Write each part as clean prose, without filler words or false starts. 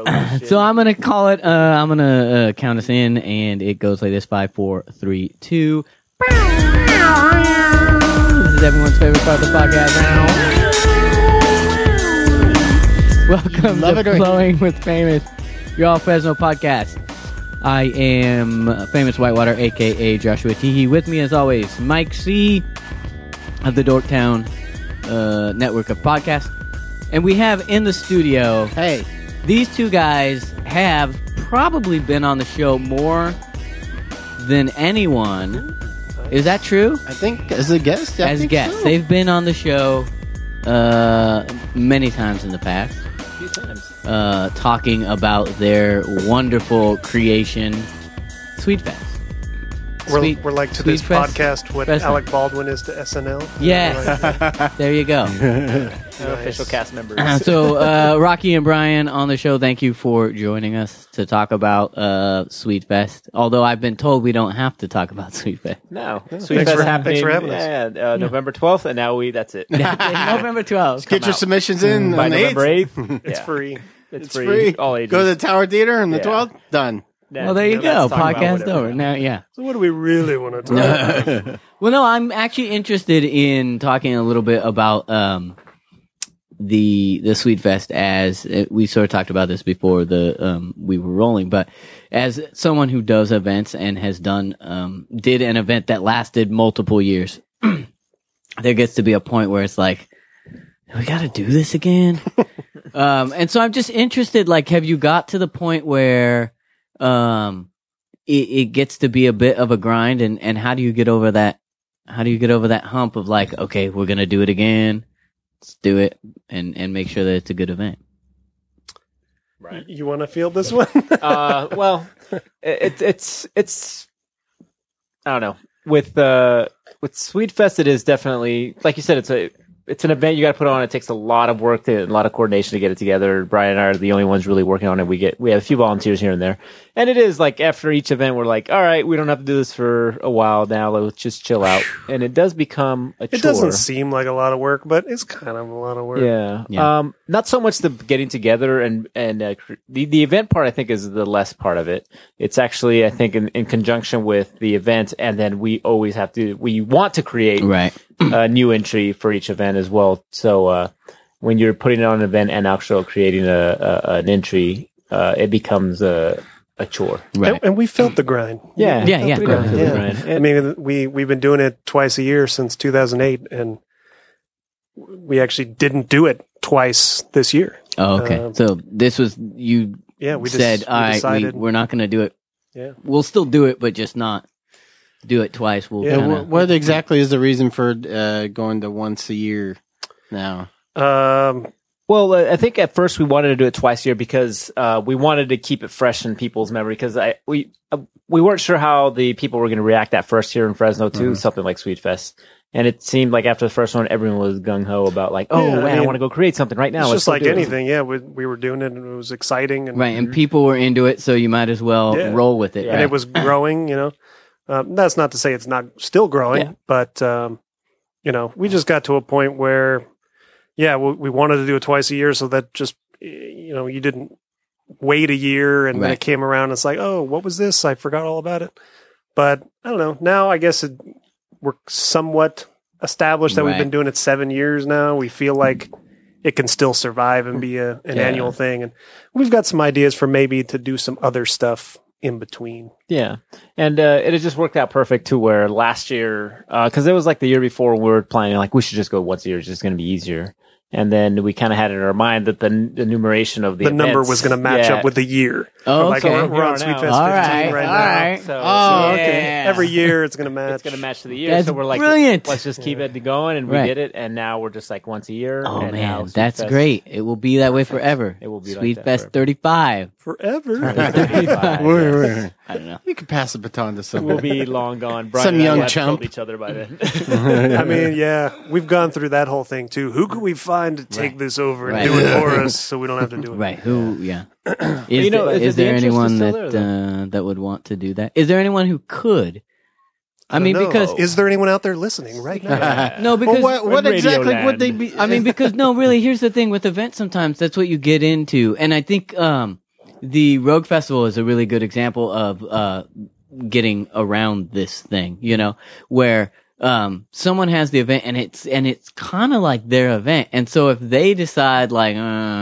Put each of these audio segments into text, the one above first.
So I'm gonna call it. I'm gonna count us in, and it goes like this: 5, 4, 3, 2. This is everyone's favorite part of the podcast. Welcome to Flowing with Famous, your all Fresno podcast. I am Famous Whitewater, aka Joshua Teehee. With me, as always, Mike C. of the Dorktown network of podcasts. And we have in the studio, hey, these two guys have probably been on the show more than anyone. Is that true? I think as a guest. As guests. So. They've been on the show many times in the past. A few times. Talking about their wonderful creation, Sweet Fest. We're like to this podcast what Fresno. Alec Baldwin is to SNL. Yeah, there you go. Official cast members. So, Rocky and Brian on the show, thank you for joining us to talk about Sweet Fest. Although I've been told we don't have to talk about Sweet Fest. No. Sweet Fest happening. Thanks for having us. Yeah, November 12th, and now that's it. November 12th. Get your submissions in by on the November 8th. 8th. It's free. It's free. All ages. Go to the Tower Theater on the Yeah. 12th. Done. Yeah, Well, there you go. let's talk about Podcast whatever. over. Now, yeah. So what do we really want to talk about? Well, no, I'm actually interested in talking a little bit about the Sweet Fest, as we sort of talked about this before we were rolling, but as someone who does events and has did an event that lasted multiple years, there gets to be a point where it's like, we got to do this again. And so I'm just interested, like, have you got to the point where it gets to be a bit of a grind, and how do you get over that? How do you get over that hump of like, okay, we're going to do it again. Let's do it and make sure that it's a good event. Right. You want to field this one? Well, it's I don't know. With Sweet Fest, it is definitely, like you said, it's an event you got to put on. It takes a lot of work, a lot of coordination to get it together. Brian and I are the only ones really working on it. We have a few volunteers here and there, and it is like after each event, we're like, all right, we don't have to do this for a while now. Let's just chill out, and it does become a chore. It doesn't seem like a lot of work, but it's kind of a lot of work. Yeah. Not so much the getting together and the event part, I think, is the less part of it. It's actually, I think, in conjunction with the event, and then we want to create a new entry for each event as well. So when you're putting it on an event and actually creating an entry, it becomes a chore. Right. And we felt the grind. Yeah. I mean, we've been doing it twice a year since 2008, and we actually didn't do it twice this year. Oh, okay. So this was, you said, all right, we're not going to do it. Yeah. We'll still do it, but just not do it twice. We'll What exactly is the reason for going to once a year now? Well, I think at first we wanted to do it twice a year because we wanted to keep it fresh in people's memory. Because we weren't sure how the people were going to react that first year in Fresno to something like Sweet Fest, and it seemed like after the first one, everyone was gung ho about like, I want to go create something right now. It's Let's just like do it. anything. Yeah, we were doing it, and it was exciting, and right, and people were into it, so you might as well roll with it. And it was growing. That's not to say it's not still growing, but we just got to a point where. Yeah, we wanted to do it twice a year, so that just, you didn't wait a year and then it came around and it's like, oh, what was this? I forgot all about it. But I don't know. Now I guess we're somewhat established that we've been doing it 7 years now. We feel like it can still survive and be an annual thing. And we've got some ideas for maybe to do some other stuff in between. Yeah. And it had just worked out perfect to where last year, because it was like the year before we were planning, like we should just go once a year. It's just going to be easier. And then we kind of had it in our mind that the numeration of the number was going to match up with the year. Oh, like okay. we're on Sweet Fest 15 right now. So, okay. Every year it's going to match. It's going to match to the year. That's so we're like, brilliant. Let's just keep it going. And we did it. And now we're just like once a year. Oh, and man, that's great. It will be that way forever. It will be Sweet like that Fest forever. 35. Forever. 35, Wait. I don't know. You could pass the baton to someone. We'll be long gone. Brian Some and I young will have chump. killed each other by then. I mean, yeah, we've gone through that whole thing too. Who could we find to take this over and do it for us so we don't have to do it? Right. Who, yeah. Is there the interest anyone still that there, that would want to do that? Is there anyone who could? I mean, because is there anyone out there listening right now? no, because what exactly would they be? I mean, because no, really, here's the thing with events. Sometimes that's what you get into, and I think the Rogue Festival is a really good example of getting around this thing, you know, where someone has the event and it's kind of like their event, and so if they decide like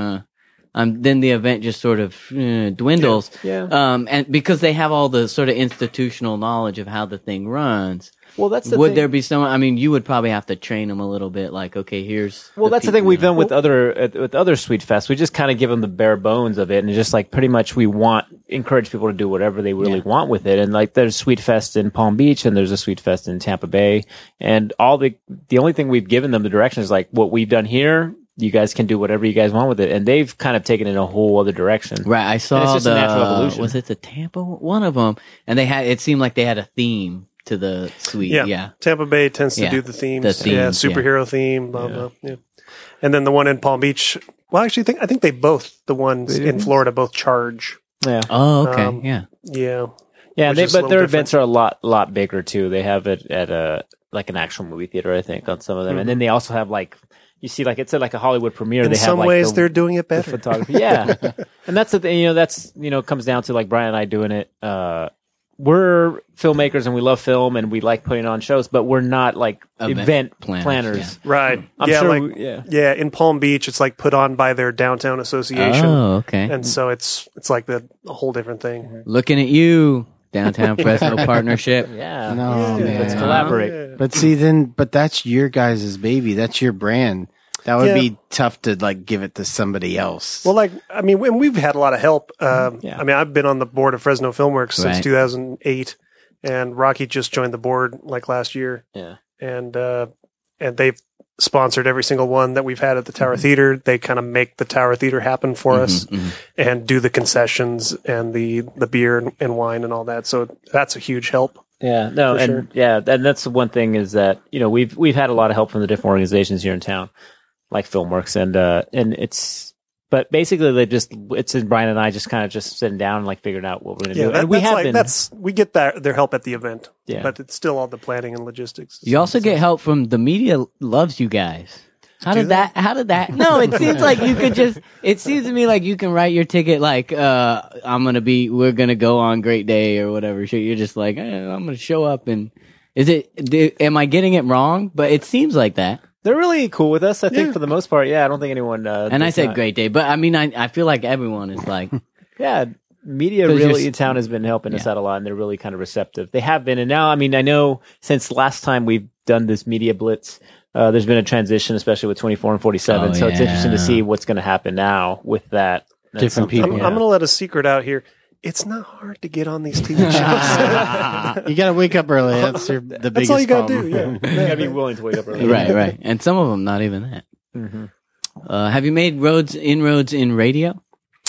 then the event just sort of dwindles. Yeah. And because they have all the sort of institutional knowledge of how the thing runs. Well, that's the would thing. there be someone? I mean, you would probably have to train them a little bit. Like, okay, here's. Well, that's the thing people, we've you know. done with other Sweet Fest. We just kind of give them the bare bones of it, and just like pretty much encourage people to do whatever they really want with it. And like, there's Sweet Fest in Palm Beach, and there's a Sweet Fest in Tampa Bay, and the only thing we've given them the direction is like what we've done here. You guys can do whatever you guys want with it, and they've kind of taken it in a whole other direction. Right, I And saw it's just the a natural evolution. Was it the Tampa one of them? And it seemed like they had a theme to the suite. Yeah. Tampa Bay tends to Yeah. do the themes. The themes, superhero theme, blah, blah. Yeah. And then the one in Palm Beach, well, actually, I think the ones in Florida both charge. Yeah, Oh, okay. Um, yeah. Yeah. yeah, which is a but little their different. events are a lot bigger too. They have it at like an actual movie theater, I think, on some of them, and then they also have like. You see, like it's like a Hollywood premiere. In they have some like ways, they're doing it the better. photography. Yeah, and that's the thing. That's comes down to like Brian and I doing it. We're filmmakers and we love film and we like putting on shows, but we're not like event planners. Right. I'm yeah, sure. like, yeah, in Palm Beach, it's like put on by their downtown association. Oh, okay. And so it's like a whole different thing. Looking at you, Downtown Fresno Partnership. Yeah. No, Let's man. collaborate. Yeah. But see, but that's your guys' baby. That's your brand. That would be tough to like give it to somebody else. Well, like, I mean, we've had a lot of help. Yeah. I mean, I've been on the board of Fresno Filmworks since Right. 2008, and Rocky just joined the board like last year. Yeah. And they've sponsored every single one that we've had at the Tower Theater. They kind of make the Tower Theater happen for us and do the concessions and the beer and wine and all that. So that's a huge help. Yeah, no, For and sure. yeah, and that's the one thing is that we've had a lot of help from the different organizations here in town, like FilmWorks, and it's but basically it's Brian and I just kind of just sitting down and like figuring out what we're gonna do, and we get their help at the event, Yeah. but it's still all the planning and logistics. You also get help from the media loves you guys. How did that? No, it seems like you could it seems to me like you can write your ticket like, we're going to go on Great Day or whatever. So you're just like, I'm going to show up and am I getting it wrong? But it seems like that. they're really cool with us. I think for the most part, yeah. I don't think anyone. And I said Great Day, but I mean, I feel like everyone is like, Yeah, media 'Cause really you're- in town has been helping us out a lot, and they're really kind of receptive. They have been, and now, I mean, I know since last time we've done this media blitz, there's been a transition, especially with 24 and 47. Oh, so it's interesting to yeah. see what's going to happen now with that. That's Different something- people. I'm going to let a secret out here. It's not hard to get on these TV shows. You got to wake up early. That's the biggest That's all you got to problem. do. Yeah. You got to be willing to wake up early. right. And some of them, not even that. Have you made inroads in radio?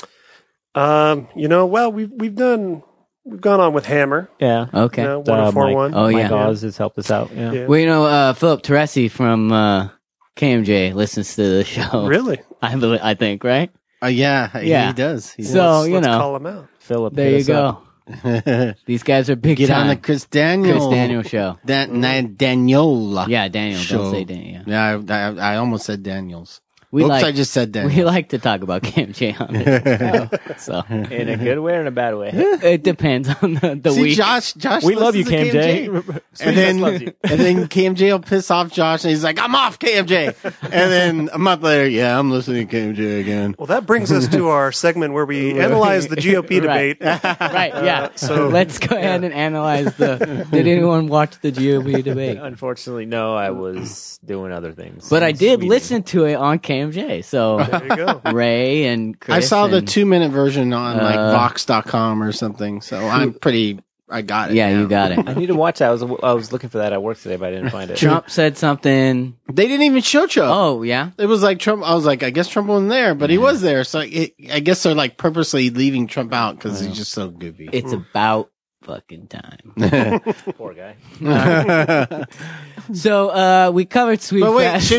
Well, we've gone on with Hammer. Yeah. Okay. 1041. Oh, yeah. Mike Oz has helped us out. Yeah. Yeah. Well, Philip Teresi from KMJ listens to the show. Really? I think, right? Yeah, Yeah. he does. He So, Let's call him out. Philip, There hit you us up. go. does. These guys are big Get time. on the Chris Daniel. show. Daniel. Yeah, Daniel. Show. Don't say Daniel. Yeah, I almost said Daniels. We Oops, like I just said we Daniel. like to talk about KMJ on this show. So In a good way or in a bad way? it depends on the See, week. Josh We love you, listens to KMJ. and then KMJ will piss off Josh, and he's like, "I'm off KMJ." And then a month later, yeah, I'm listening to KMJ again. Well, that brings us to our segment where we analyze the GOP debate. Right, yeah. So- Let's go ahead and analyze Did anyone watch the GOP debate? Unfortunately, no. I was doing other things. But I did Sweden. listen to it on KMJ. So There you go. Ray and Chris I saw the and- 2-minute version on like Vox.com or something, so I got it. Yeah, now. you got it. I need to watch that. I was looking for that at work today, but I didn't find it. Trump said something. They didn't even show Trump. Oh, yeah. It was like Trump. I was like, I guess Trump wasn't there, but he was there. So I guess they're like purposely leaving Trump out because he's just so goofy. It's about fucking time. Poor guy. So we covered Sweet But wait, Fest.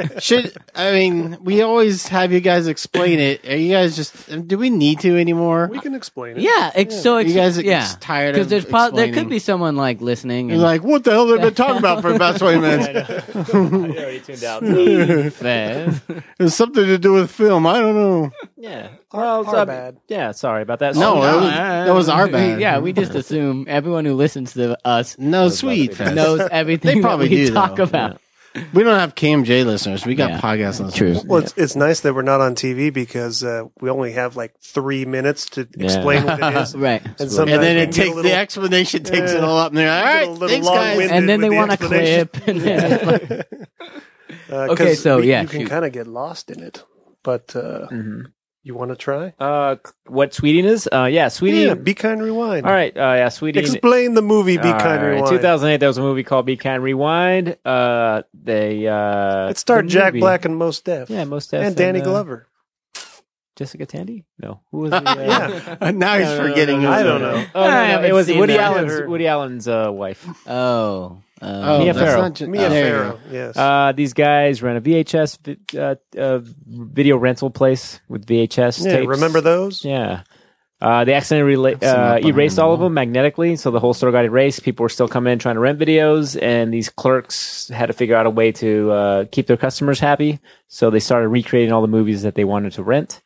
we always have you guys explain it. Are you guys do we need to anymore? We can explain it. Yeah, so You guys are yeah. tired Because of there could explaining. be someone like listening You're and like, what the hell have they been talking about for about 20 minutes? I already tuned out. Sweet Fest. It's something to do with film. I don't know. Yeah. Our bad. Yeah, sorry about that. No, So, that was our bad. Yeah, we just assume everyone who listens to us No, Sweet Fest. knows everything They probably that we do, talk though. about. We don't have KMJ listeners. We got Yeah. podcast listeners. True. Well, it's nice that we're not on TV because we only have like 3 minutes to explain what it is. Right. And sometimes And then we it get takes a little- the explanation takes it all up, and they're like, get a all right, little thanks, guys. long-winded. And then with they the want a explanation. clip. And then it's like, 'Cause Okay, so, yeah, you can shoot. kind of get lost in it. But you want to try? what Sweeting is? Yeah, Sweeting. Yeah, Be Kind Rewind. All right. Yeah, Sweeting. Explain the movie Be All Kind right, Rewind. 2008, there was a movie called Be Kind Rewind. It starred the Jack movie- Black and Mos Def. Yeah, Mos Def and Danny Glover. Jessica Tandy? No. Who was the Yeah. Now he's forgetting. I don't know. Oh, I no, haven't it was seen Woody that. Allen's Woody Allen's wife. Oh, Mia that's Farrow. not ju- Mia there you Farrow. Yes. These guys ran a VHS video rental place with VHS Yeah, tapes. remember those? Yeah. They accidentally Some up erased behind all the of them magnetically, so the whole store got erased. People were still coming in trying to rent videos, and these clerks had to figure out a way to keep their customers happy. So they started recreating all the movies that they wanted to rent.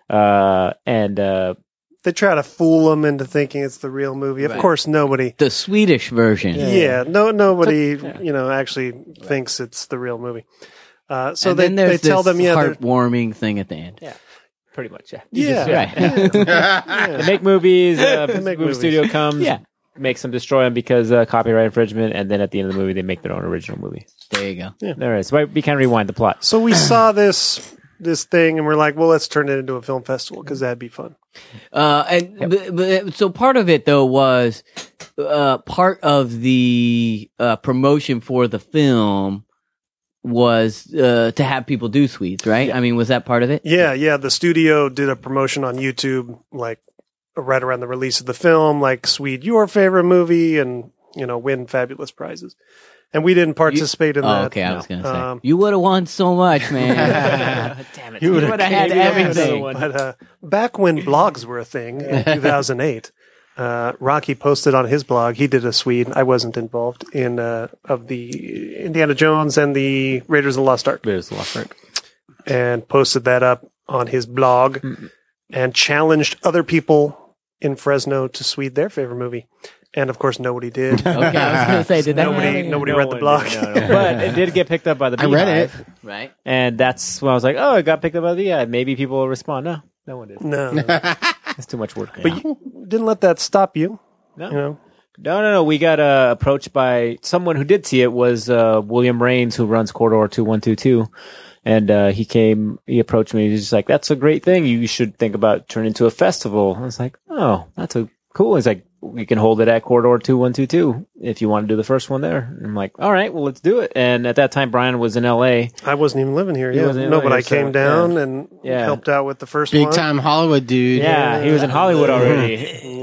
They try to fool them into thinking it's the real movie. Of Right. course, nobody. the Swedish version. Yeah, nobody, actually thinks it's the real movie. So And they then there's tell this them, yeah, they're- heartwarming thing at the end. Yeah. Pretty much, yeah. yeah, They make movies. make Movie movies. studio comes, Yeah. makes them destroy them because copyright infringement, and then at the end of the movie, they make their own original movie. There you go. There it is. So we can rewind the plot. So we saw this thing, and we're like, well, let's turn it into a film festival because that'd be fun. So part of it though was part of the promotion for the film was to have people do Swedes, right? I mean, was that part of it? Yeah. The studio did a promotion on YouTube, like right around the release of the film, like Swede, your favorite movie, and win fabulous prizes. And we didn't participate in that. Okay, I was gonna say Um, you would have won so much, man. Damn it. You would have had Maybe I'll have everything. another one. But back when blogs were a thing in 2008, Rocky posted on his blog. He did a Swede. I wasn't involved in of the Indiana Jones and the Raiders of the Lost Ark, There's the Lost Ark. and posted that up on his blog and challenged other people in Fresno to Swede their favorite movie. And of course, nobody did. Okay, I was gonna say, did that Nobody happen? read the blog. But it did get picked up by the I read it. Beehive, Right. and that's when I was like, oh, it got picked up by the Beehive. Maybe people will respond. No one did. No, It's too much work. but you didn't let that stop you. No. No. We got approached by someone who did see it. Was William Raines, who runs Corridor 2122, and he approached me. He's just like, "That's a great thing. You should think about turning into a festival." I was like, "Oh, that's cool." He's like, "We can hold it at Corridor 2122 if you want to do the first one there." And I'm like, "All right, well, let's do it." And at that time, Brian was in LA. I wasn't even living here. He Yeah, wasn't no, living but here, I came so, down and Yeah. helped out with the first Big one. time Hollywood dude. Yeah, he was in Hollywood already,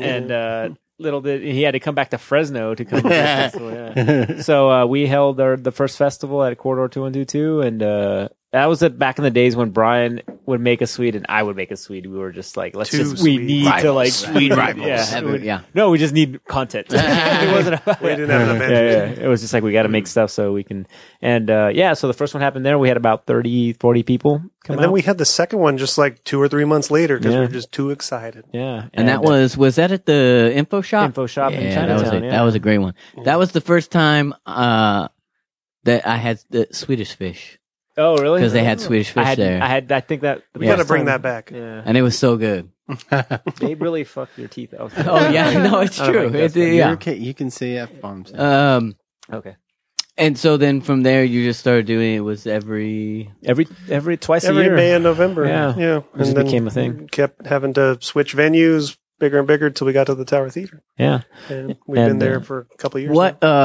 and little did he had to come back to Fresno to come to the festival. Yeah. So we held the first festival at Corridor 2122, and that was back in the days when Brian would make a Swede and I would make a Swede. We were just like, we Swede need to like Swede rivals. Yeah. No, we just need content. It wasn't about We didn't have an event. yeah. It was just like, we got to make stuff so we can. And so the first one happened there. We had about 30, 40 people come And then out. we had the second one just like 2 or 3 months later because we Yeah. were just too excited. Yeah. And that was that at the info shop? Info shop in Yeah, that was Chinatown, that was a great one. That was the first time that I had the Swedish fish Oh, really? because they had Swedish fish there, I think that We got to bring that back. Yeah. and it was so good. They really fuck your teeth out. Oh yeah, no, it's I don't true. think that's It's, good. yeah. Okay, you can say F-bombs. Okay. And so then from there, you just started doing it. Was every Twice a Every year. May and November. Yeah. Yeah. It just became a thing. Kept having to switch venues bigger and bigger till we got to the Tower Theater. Yeah. And we've been And, there for a couple of years.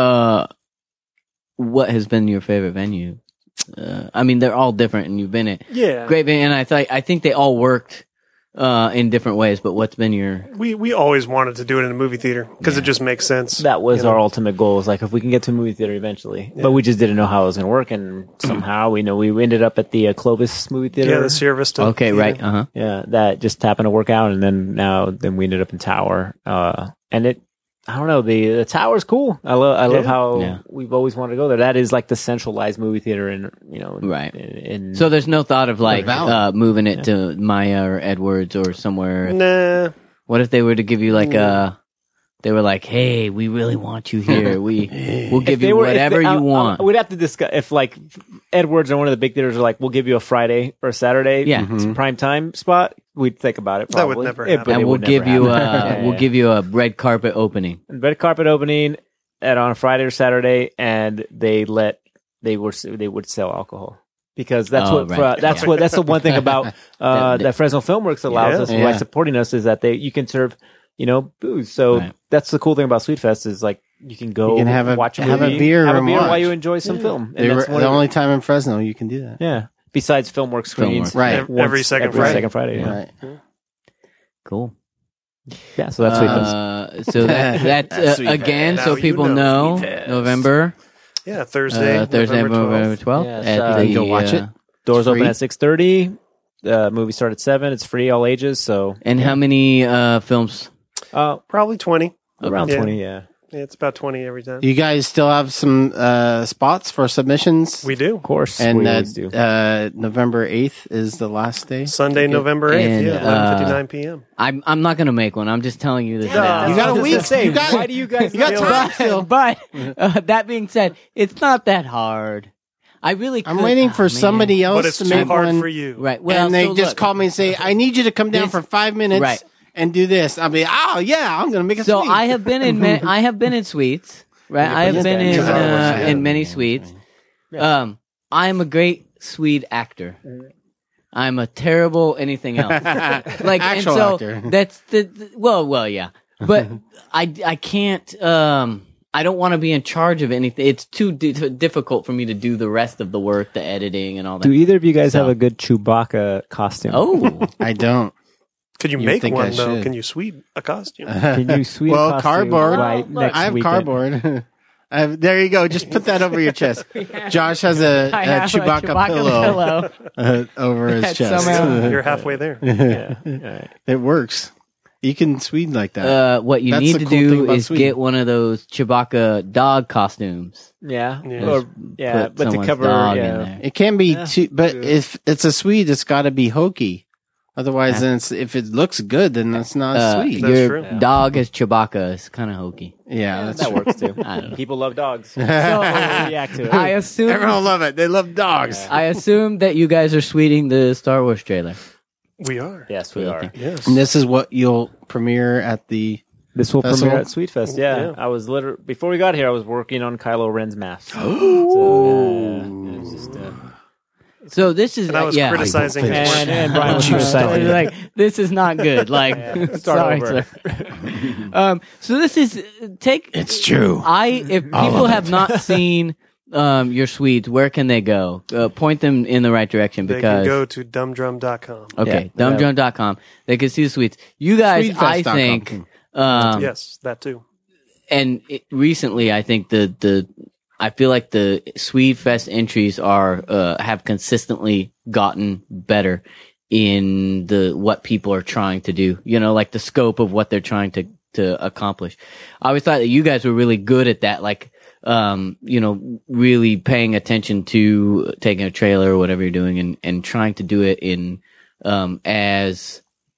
what has been your favorite venue? I mean, they're all different, and you've been at now. Yeah. great venue, and I think they all worked in different ways. But what's been your? We always wanted to do it in a movie theater because it just makes sense. That was You know? our ultimate goal. Is like if we can get to a movie theater eventually, but we just didn't know how it was going to work, and somehow we ended up at the Clovis movie theater. Yeah, the Sierra Vista. Okay, Theater. right. Uh-huh. Yeah, that just happened to work out, and then we ended up in Tower, and it. I don't know, the Tower's cool. I love how we've always wanted to go there. That is like the centralized movie theater, Right. In So there's no thought of like Valley. moving it to Maya or Edwards or somewhere. Nah. What if they were to give you like they were like, hey, we really want you here. We'll give you whatever you want. We'd have to discuss if like Edwards or one of the big theaters are like, we'll give you a Friday or a Saturday, prime time spot. We'd think about it. That would Probably. never It- happen. but And it we'll would never give you happen. we'll give you a red carpet opening. red carpet opening on a Friday or Saturday, and they would sell alcohol. Because that's that's the one thing about that Fresno Filmworks allows us by supporting us is that you can serve booze. So that's the cool thing about Sweet Fest is like you can go You can watch a have a movie, beer have a and beer while watch. you enjoy some film. They And were that's one the of only time in Fresno you can do that. yeah. Besides Filmworks screens, Filmworks. Right. Every second Friday. Yeah. Right. Cool. Yeah, so that's Sweet Fest. So that's That's Sweet again, Fest. so Now people you know know Sweet Fest. November Yeah, Thursday, November 12th. Yes, at you the, can watch it. Doors free. open at 6:30. Movie start at 7. It's free, all ages. So And how many films? Probably 20. around Yeah. 20. Yeah, Yeah, it's about 20 every time. You guys still have some spots for submissions? We do. of course. And we always do. November 8th is the last day. Sunday, November 8th, And, 11:59 p.m. I'm not going to make one. I'm just telling you this now. You got a I was week. gonna say, You got- why do you guys? You got not- time still. But that being said, it's not that hard. I really. I'm could- waiting oh, for man. somebody else But it's to too make hard one. for you. Right. Well, and they so just look, call me and say, "I need you to come down This- for 5 minutes Right. and do this." I'll be, "Oh yeah, I'm gonna make a So suite." I have been in. I have been in suites. Right. I have been in many suites. I am a great Swede actor. I'm a terrible anything else. Like Actual and so actor. that's well, yeah. But I can't. I don't want to be in charge of anything. It's too difficult for me to do the rest of the work, the editing, and all that. Do either of you guys So- have a good Chewbacca costume? Oh, I don't. Could you You make think I one, though? should. Can you sweep a costume? Can you sweet Well, costume cardboard. right Well, next I have weekend? cardboard. There you go. Just put that over your chest. Josh has a I have Chewbacca, pillow, over his That chest. somehow- You're halfway there. Yeah. All right. It works. You can Swede like that. What you That's need the to cool thing do about is Sweden. get one of those Chewbacca dog costumes. Yeah. Yeah. Or, yeah. Put But to someone's cover, dog in yeah. there. It can be too, but if it's a Swede, it's got to be hokey. Otherwise, then if it looks good, then that's not a Swede. That's Your true. dog as Chewbacca is kind of hokey. Yeah, that's That true. works too. I don't know. People love dogs. So I react to it. assume Everyone love it. They love dogs. I assume that you guys are sweeting the Star Wars trailer. We are. Yes, we are. Yes. And this is what you'll premiere at the. This will Festival? premiere at Sweet Fest. Yeah. Yeah. I was literally before we got here. I was working on Kylo Ren's mask. It was just, So this is And I was yeah. criticizing his work. and Brian was You criticizing started. it. like this is not good. Like Start sorry, over. sir. So this is take. It's true. If people have not seen your suites, where can they go? Point them in the right direction They because can go to dumbdrum.com. okay, Yeah. dumbdrum.com. They can see the suites. You guys, I Sweetfest.com. think, Yes, that too. and recently, I think I feel like the Swede Fest entries are have consistently gotten better in what people are trying to do. You know, like the scope of what they're trying to accomplish. I always thought that you guys were really good at that, like really paying attention to taking a trailer or whatever you're doing and trying to do it in as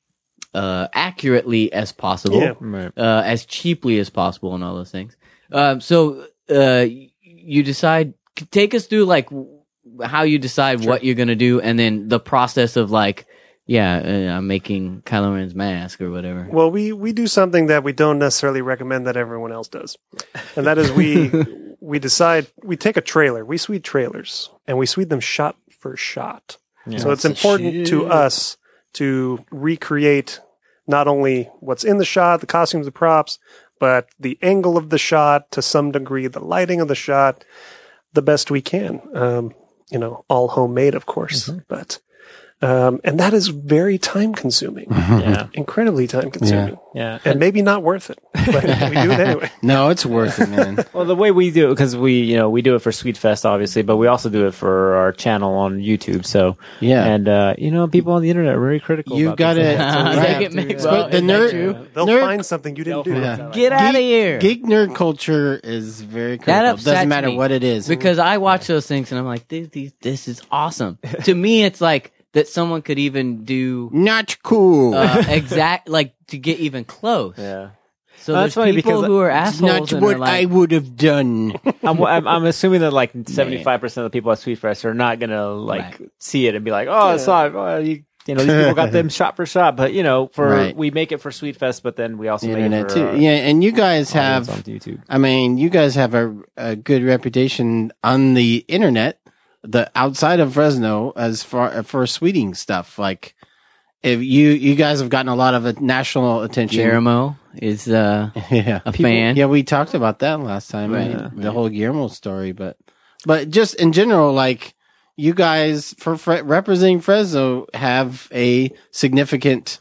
accurately as possible. Yeah. Right. As cheaply as possible and all those things. So you decide, take us through like how you decide what you're going to do and then the process of like, I'm making Kylo Ren's mask or whatever. Well, we do something that we don't necessarily recommend that everyone else does. And that is we decide, we take a trailer, we suite trailers, and we suite them shot for shot. So it's important to us to recreate not only what's in the shot, the costumes, the props, but the angle of the shot to some degree, the lighting of the shot, the best we can. All homemade, of course. But And that is very time consuming, Yeah. incredibly time consuming, Yeah. and maybe not worth it, but we do it anyway. No, it's worth it, man. Well, the way we do it, because we do it for Sweet Fest, obviously, but we also do it for our channel on YouTube. So, Yeah. and, people on the internet are very critical. You've about got this. it. So we They have get to, mixed But the Is that nerd, true? They'll nerd find something you didn't do. Yeah. Get out of here. geek nerd culture is very critical. That Doesn't upsets matter me. what it is. Because I watch those things and I'm like, this is awesome. To me, it's like that someone could even do Not cool. to get even close. Yeah. So That's there's funny people because who are It's assholes not and what they're like, I would have done. I'm assuming that like 75% of the people at Sweet Fest are not gonna Right. see it and be like, oh, I saw it. Oh, these people got them shot for shot. But Right. we make it for Sweet Fest, but then we also The make it internet for too. our Yeah, and you guys audience have. on YouTube. I mean, you guys have a good reputation on the internet, the outside of Fresno, as far for sweeting stuff. Like, if you guys have gotten a lot of national attention. Guillermo is Yeah. a fan. Yeah, we talked about that last time, Right, right? The whole Guillermo story, but just in general, like you guys for representing Fresno have a significant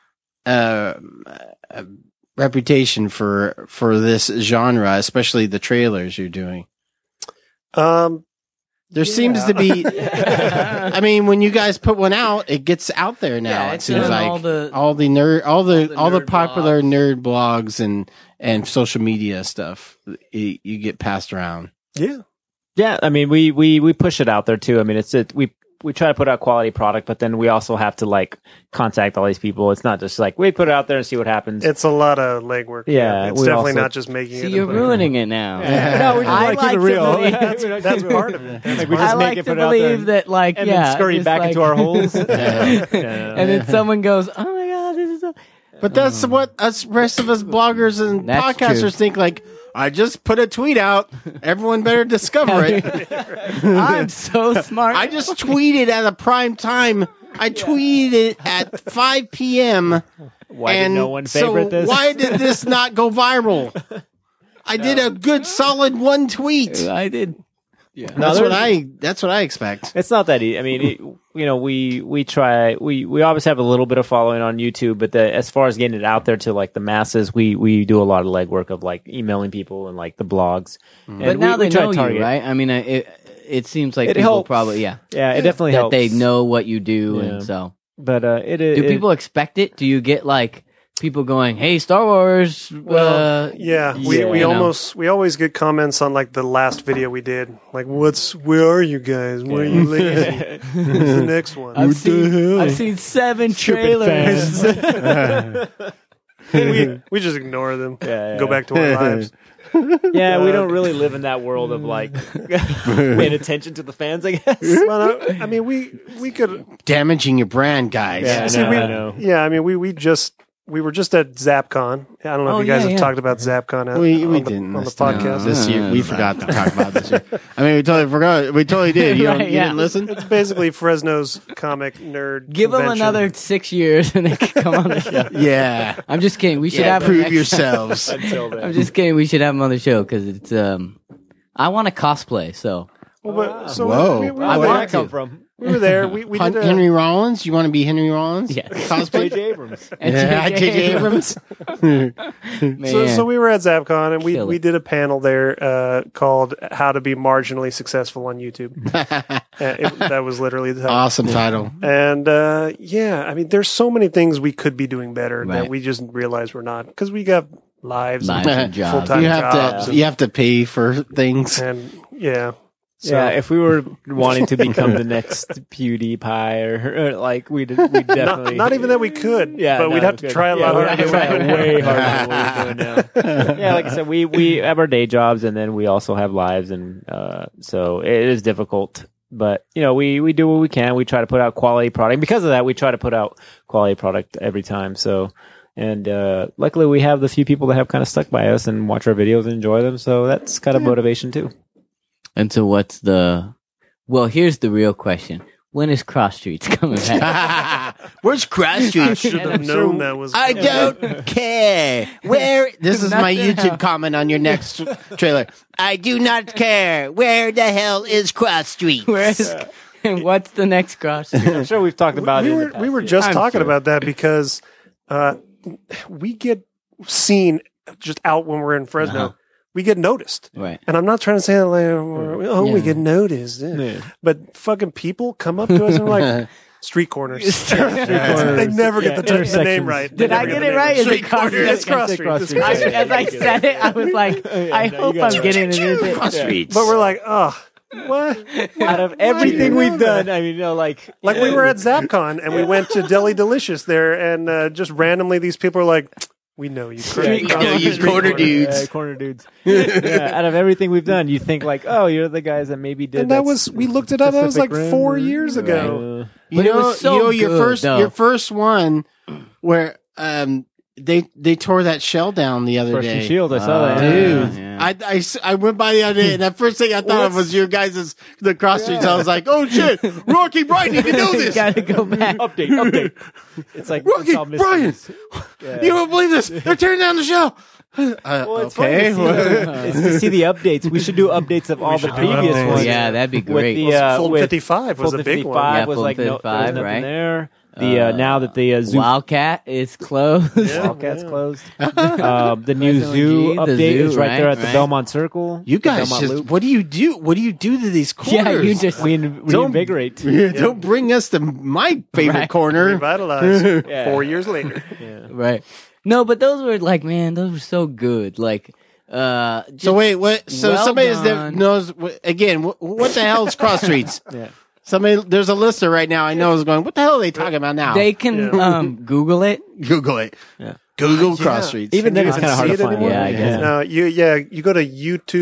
reputation for this genre, especially the trailers you're doing. There seems to be. I mean, when you guys put one out, it gets out there now. Yeah, it it's seems on like all the the nerd popular blogs. nerd blogs and social media stuff. You get passed around. Yeah. Yeah, I mean, we push it out there too. I mean, we try to put out quality product, but then we also have to like contact all these people. It's not just like we put it out there and see what happens. It's a lot of legwork. Yeah, It's we definitely also- not just making See, it. you're ruining it now. No, we just I like keep like it to real. believe- That's part of it. Like we I just make like it, to put it out there, believe that, like, and yeah, then scurry just back like- into our holes. and then someone goes, "Oh my god, this is so." But that's what us rest of us bloggers and That's podcasters true. think. Like, I just put a tweet out. Everyone better discover it. I'm so smart. I just tweeted at a prime time. I tweeted at 5 p.m. Why did and no one favorite so this? why did this not go viral? I did a good solid one tweet. I did. That's what I expect. It's not that easy. I mean, we try. We always have a little bit of following on YouTube, but as far as getting it out there to like the masses, we do a lot of legwork of like emailing people and like the blogs. And But now we they try to know you, target. right? I mean, it seems like It people helps. probably, yeah, Yeah, it definitely that helps. they know what you do, Yeah. and so But do people expect it? Do you get like people going, "Hey, Star Wars"? Well, yeah, we you know. we always get comments on like the last video we did. Like, where are you guys? Where are you lazy? What's the next one? I've seen 7 trailers. we just ignore them. Yeah, Go yeah. back to our lives. Yeah, we don't really live in that world of like paying attention to the fans, I guess. Well, I mean, we could. Damaging your brand, guys. Yeah, See, I we, know. yeah, I mean, we were just at ZapCon. I don't know Oh, if you guys yeah, have yeah. talked about ZapCon We on didn't on the this time. podcast. This year. We forgot to talk about this year. I mean, we totally forgot. We totally did. You, Right, you yeah. didn't listen? It's basically Fresno's comic nerd. Give them convention. another 6 years and they can come on the show. Yeah. I'm just kidding. We should Yeah, have him prove next yourselves. Until then. I'm just kidding. We should have him on the show because it's. I want to cosplay. So Well, but, so Whoa. we Where were did there. that come from? We were there. We did a, Henry Rollins? You want to be Henry Rollins? Yeah. Cosplay? J.J. Abrams. Yeah, J.J. Abrams. man, So we were at ZapCon and Kill we it. did a panel there called "How to Be Marginally Successful on YouTube." That was literally the title. Awesome title. And yeah, I mean, there's so many things we could be doing better Right. that we just realize we're not because we got lives, Lives and jobs. full-time You have jobs, to you have to pay for things. and yeah. So, Yeah, if we were wanting to become the next PewDiePie or like we definitely not even that we could, Yeah, but no, we'd have we to could. try a lot we'd harder. have to try way harder than what we're doing now. Yeah, like I said, we have our day jobs and then we also have lives, and so it is difficult. But we do what we can. We try to put out quality product. Because of that, we try to put out quality product every time. So, and luckily, we have the few people that have kind of stuck by us and watch our videos and enjoy them. So that's kind of motivation too. and so what's the? Well, here's the real question: when is Cross Streets coming back? Where's Cross I Street? should And have I'm known sure- that was. I don't care. Where? This is my Nothing YouTube comment on your next trailer. I do not care. Where the hell is Cross Street? Where's What's the next cross street? I'm sure we've talked about we it. in were the past, we were yeah. just I'm talking sure. about that because we get seen just out when we're in Fresno. Uh-huh. We get noticed. Right. And I'm not trying to say that like, we Yeah. get noticed. But fucking people come up to us and like, street corners. They never get the name right. They Did I never get the it name right? Is it Street cross corner. street? It's cross street. Cross It's street. cross I, street. as I said it, I was like, I no, hope you got I'm getting it. Is it? Cross streets. But we're like, oh, what? Out of everything you we've know that? done, I mean, like Like we were at ZapCon and we went to Deli Delicious there, and just randomly these people are like, "We know you, Craig. We know you, Street corner dudes." Yeah, corner dudes. Yeah, out of everything we've done, you think like, oh, you're the guys that maybe did. And that was we looked it up. That was like specific 4 room. years ago. You But it know, was so you know your good, first though. your first one where they tore that shell down the other First day. and Shield. I saw that. Dude, Yeah. I went by the other day, and the first thing I thought of was your guys' the cross streets. I was like, oh shit, Rocky Brian, you can do You this. gotta go back. Update. It's like Rocky, it's all mysteries. You won't believe this. They're tearing down the shell. Well, it's okay. fun to see it's to see the updates. We should do updates of all the should do previous updates. ones. Yeah, that'd be With great. the Full with 55 was Full a big 55 one. Yeah, was Full like no, there was 55, nothing right? there. The now that the zoo Wildcat is closed. Wildcat's closed. The new That's zoo OG, the update zoo, is right there at the right. Belmont Circle. You the guys Belmont just Loop. what do you do? What do you do to these corners? Yeah, you just we reinvigorate. don't bring us to my favorite Right. corner. Revitalized Yeah. 4 years later. right. No, but those were like, man, those were so good. Like, just, So wait, what? So well somebody done. knows again. What the hell is cross streets? Yeah. Somebody, there's a listener right now I know is going. What the hell are they talking about now? they can Google it. Google it. Yeah. Google cross streets. Even then, You it's even kind of hard see to it find. anymore? Yeah, I guess. No, you go to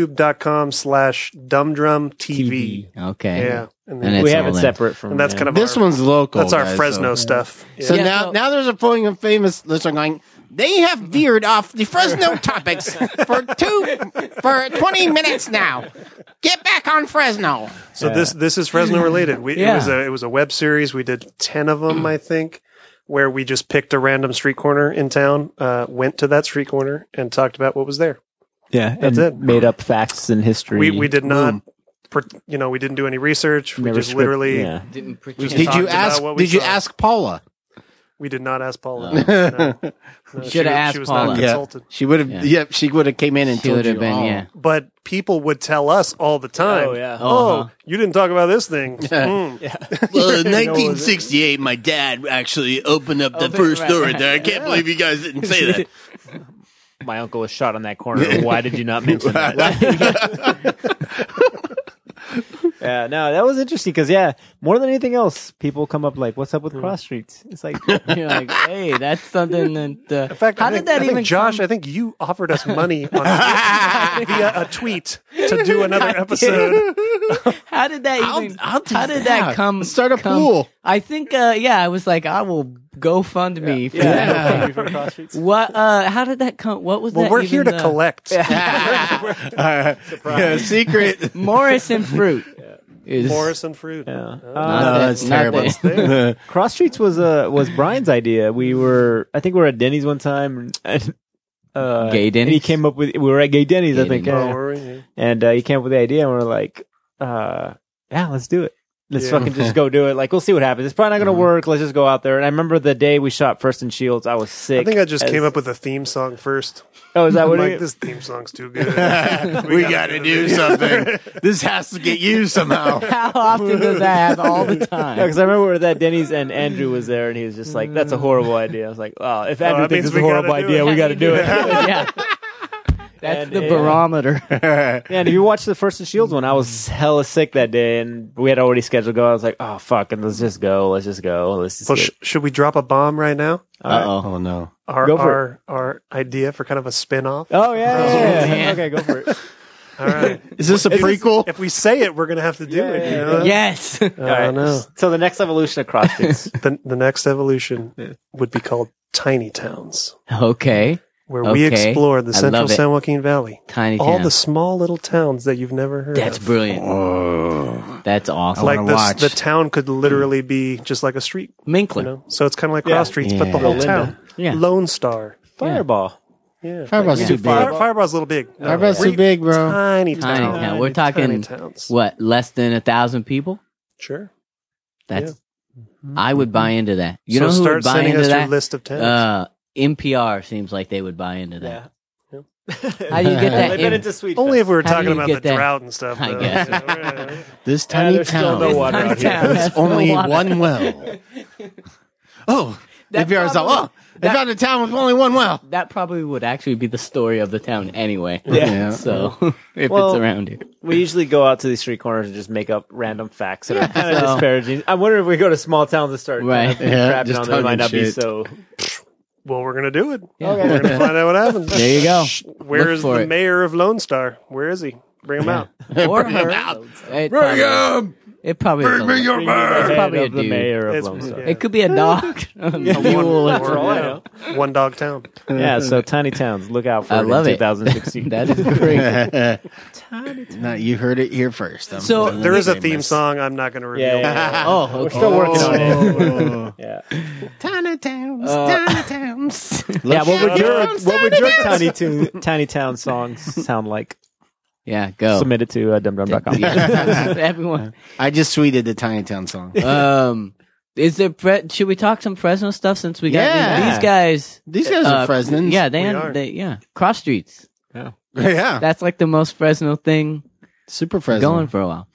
youtube.com/dumdrumtv. Okay. Yeah. And, And then, it's We all have it in. separate from. and that's yeah. kind of this our, one's local. that's our guys, Fresno so. stuff. So Yeah, now, so- now there's a pulling a famous listener going. They have veered off the Fresno topics for 20 minutes now. Get back on Fresno. So this is Fresno related. Yeah. It was a web series. We did 10 of them, I think, where we just picked a random street corner in town, went to that street corner and talked about what was there. Yeah, That's and it. made up facts and history. We did not, we didn't do any research. We Never just script- literally, Yeah. Didn't We Did you talked about ask? what we Did you saw. ask Paula? we did not ask Paula. No, Shoulda asked she was Paula. not Yeah. consulted. She would have. Yeah. Yeah, she would have came in and She told would you. have been, all. yeah. But people would tell us all the time. Oh, yeah. Oh, you didn't talk about this thing. Hmm. Well, in 1968, my dad actually opened up the first right, store right. there. I can't believe you guys didn't say that. My uncle was shot on that corner. Why did you not mention that? Yeah, no, that was interesting because more than anything else, people come up like, "What's up with cross streets?" It's like, You're like, hey, that's something that. In fact, how I did think, that I think, even Josh, come- I think you offered us money on via a tweet to do another episode. How did that even? I'll do how did that. that come? Let's start a come- pool. I think. I was like, I will go fund me. For yeah, that. for cross streets. What? How did that come? What was Well, that? we're even, here to collect. Yeah, secret. Morrison Fruit. Is Morrison fruit. Yeah. not No, that- that's not terrible. that- Cross streets was Brian's idea. I think we were at Denny's one time. And, Gay and he Denny's? came up with. We were at Gay Denny's, I Gay think. Denny's. Oh, Yeah. were we? Yeah. And he came up with the idea, and we're like, yeah, let's do it. Let's Yeah. fucking just go do it. Like, we'll see what happens. It's probably not going to work. Let's just go out there. And I remember the day we shot First and Shields, I was sick. I think I just as- came up with a theme song first. Oh, is that I'm what like, it this theme song's too good. We got to do something. This has to get used somehow. How often does that happen? All the time. Because I remember we were at that Denny's and Andrew was there and he was just like, that's a horrible idea. I was like, oh, if Andrew that thinks means it's a we horrible gotta do idea, it. we got to do it. yeah. That's And, the yeah. barometer. Yeah, and if you watch the First and Shields one, I was hella sick that day and we had already scheduled to go. I was like, oh, fuck, and let's just go. Let's just go. Let's just Well, get- should we drop a bomb right now? Uh-oh. Oh no. Go for Our idea for kind of a spin-off. Oh, yeah. man. Okay, go for it. All right. Is this a prequel? If we say it, we're going to have to do it. You know? Yes. I don't know. So the next evolution of cross streets. The next evolution would be called Tiny Towns, Okay. where we Okay. explore the I central love it. San Joaquin Valley. Tiny All town. the small little towns that you've never heard That's of. brilliant. Oh. That's awesome. Like wanna this, watch. the town could literally be just like a street, Minkler. you know? So it's kind of like cross streets, but the Yeah. whole Linda. town. Yeah. Lone Star. Fireball. Yeah. Fireball's too big. Fireball's a little big. No, Fireball's too big, bro. Tiny Tiny town. town. We're Tiny talking towns. what? Less than 1,000 people? Sure. That's I would buy into that. You so know who start would buy sending into us your that? list of towns. NPR seems like they would buy into that. Yeah. How do you get that They've been in- into Sweet Only if Fest. we were How do talking you about get the that? drought and stuff. I though. guess. This tiny there's still town. no water out here. Town There's has no only water. one well. Oh, That NPR's all, probably- they found a town with only one well. That probably would actually be the story of the town anyway. Yeah. So if Well, it's around here. We usually go out to these street corners and just make up random facts that are kind of So- disparaging. I wonder if we go to small towns and start Right. Yeah, crapping just on them, it might not talking be shit. so. Well, we're going to do it. Yeah. We're going to find out what happens. There you go. Where Look is for the it. mayor of Lone Star? Where is he? Bring him out. Or Bring 'em her. out. It Bring probably, 'em. it probably is a- your It's probably a Head of the dude. mayor of It's- Lone Star. yeah. It could be a dog, a mule, One- or For all I know. One dog town. Yeah, so tiny towns, look out for I it love in it. 2016. That is great. No, you heard it here first. I'm So- gonna There is a say theme miss. song. I'm not going to reveal. Yeah, yeah, yeah. Oh, We're okay. still working on it. Oh. Yeah, Tiny towns, Uh, tiny towns. yeah. What would your Towns, tiny town songs sound like? Yeah, go. Submit it to dumdum.com. Yeah. Everyone. I just tweeted the Tiny Town song. Is there? Should we talk some Fresno stuff since we got Yeah. these guys? These guys are Fresnans. Yeah, are. cross streets. yeah. That's like the most Fresno thing Super Fresno. going for a while.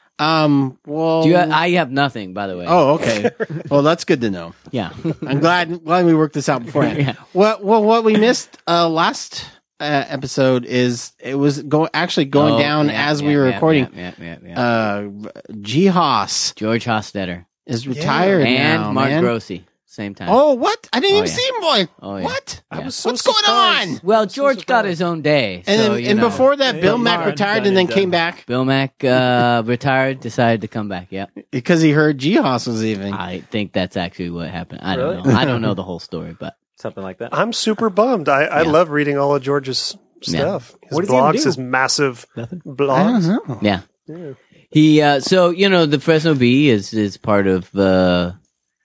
Well. I have nothing, by the way. Oh, okay. Well, that's good to know. yeah. I'm glad we worked this out beforehand. Yeah. What we missed last episode is it was going Oh, down yeah, as yeah, we were yeah, recording. Yeah. G Haas George Hofstetter is retired and now, Mark man. Grossi, same time. Oh, what? I didn't Oh, even yeah. see him, boy. Oh, yeah. What? Yeah. was so What's going surprised. on? Well, George got his own day. And so, then, you and know, before that, Bill Hey, Mack Mark, retired done and then and came done. back Bill Mack retired, decided to come back. Yeah. because he heard G Haas was leaving. I think that's actually what happened. I don't Really? know. I don't know the whole story, but Something like that. I'm super bummed. I Yeah. love reading all of George's stuff. His What does he even blogs, do? his massive Nothing. I don't blogs. know. yeah. Yeah. He so you know the Fresno Bee is part of our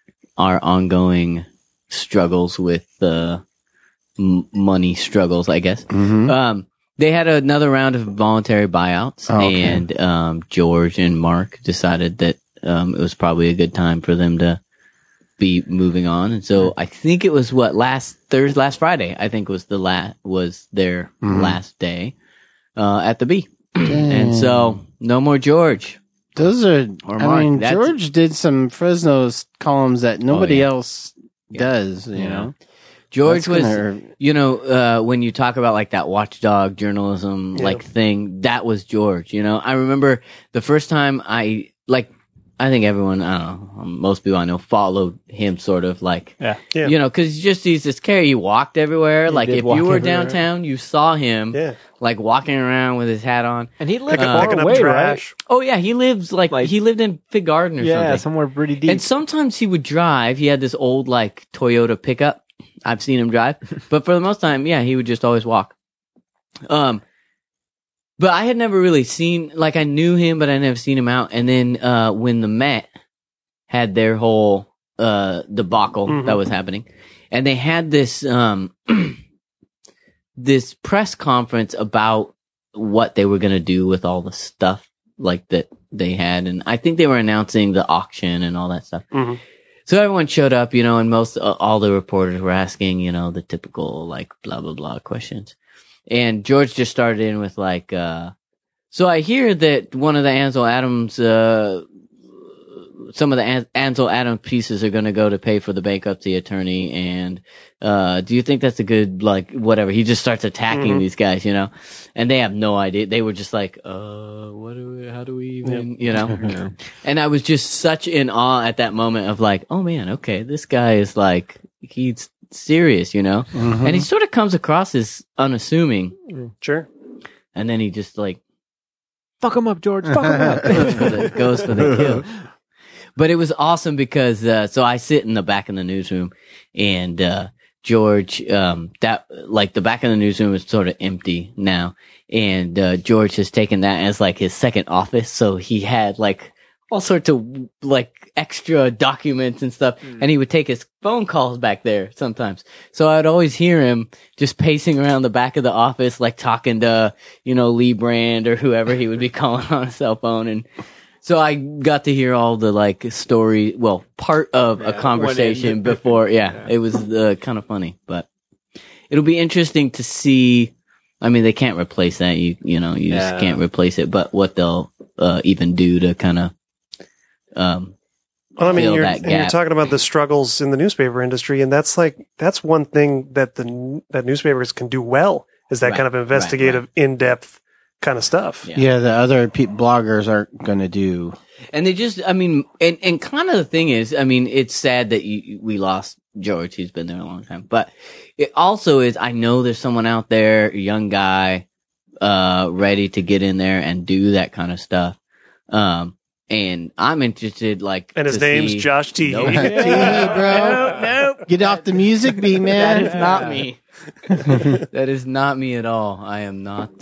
ongoing struggles with money struggles, I guess. Mhm. They had another round of voluntary buyouts, Oh, okay. and George and Mark decided that it was probably a good time for them to be moving on. And so I think it was last Friday. I think was their Mhm. last day at the Bee, and so no more George. Those are. Or I Mark, mean, that's- George did some Fresno columns that nobody yeah. else Yeah. does. You Yeah. know, George That's was, gonna- when you talk about like that watchdog journalism Yeah. like thing, that was George. You know, I remember the first time I think everyone, I don't know, most people I know followed him sort of like, Yeah. Yeah. you know, because he's this character. He walked everywhere. He Like did if walk you were everywhere. downtown, you saw him Yeah. like walking around with his hat on. And he lived Picking- far Picking up away, right? trash. Oh yeah, he lives like he lived in Fig Garden or Yeah, something. somewhere pretty deep. And sometimes he would drive. He had this old like Toyota pickup. I've seen him drive, but for the most time, yeah, he would just always walk. But I had never really seen like I knew him, but I never seen him out. And then when the Met had their whole debacle Mhm. that was happening, and they had this this press conference about what they were gonna do with all the stuff like that they had, and I think they were announcing the auction and all that stuff. Mhm. So everyone showed up, you know, and most all the reporters were asking, you know, the typical like blah blah blah questions. And George just started in with like, so I hear that one of the Ansel Adams, some of the Ansel Adams pieces are going to go to pay for the bankruptcy attorney. And do you think that's a good like whatever? He just starts attacking Mhm. these guys, you know, and they have no idea. They were just like, how do we even, you know? And I was just such in awe at that moment of like, oh man, okay, this guy is like, he's serious, you know? Mhm. And he sort of comes across as unassuming. Sure. And then he just like fuck him up, George. Fuck him up. goes for the kill. But it was awesome because, so I sit in the back of the newsroom and, George, that, like the back of the newsroom is sort of empty now. And, George has taken that as like his second office. So he had like all sorts of like extra documents and stuff. And he would take his phone calls back there sometimes. So I'd always hear him just pacing around the back of the office, like talking to, you know, Lee Brand or whoever he would be calling on a cell phone. And So I got to hear all the like story, well, part of a conversation before. Yeah, it was kind of funny, but it'll be interesting to see. I mean, they can't replace that. You just can't replace it. But what they'll even do to kind of Well, I mean, fill you're that gap. talking about the struggles in the newspaper industry, and that's one thing that that newspapers can do well is that Right, kind of investigative, in-depth kind of stuff. Yeah. the other bloggers aren't going to do. And they just, I mean, and kind of the thing is, I mean, it's sad that we lost George. He's been there a long time, but it also is, I know there's someone out there, a young guy, ready to get in there and do that kind of stuff. And I'm interested, like, And his to name's see- Josh T. Nope. Teehee, bro. Nope. Get off the music beat, man. That is not me. That is not me at all. I am not,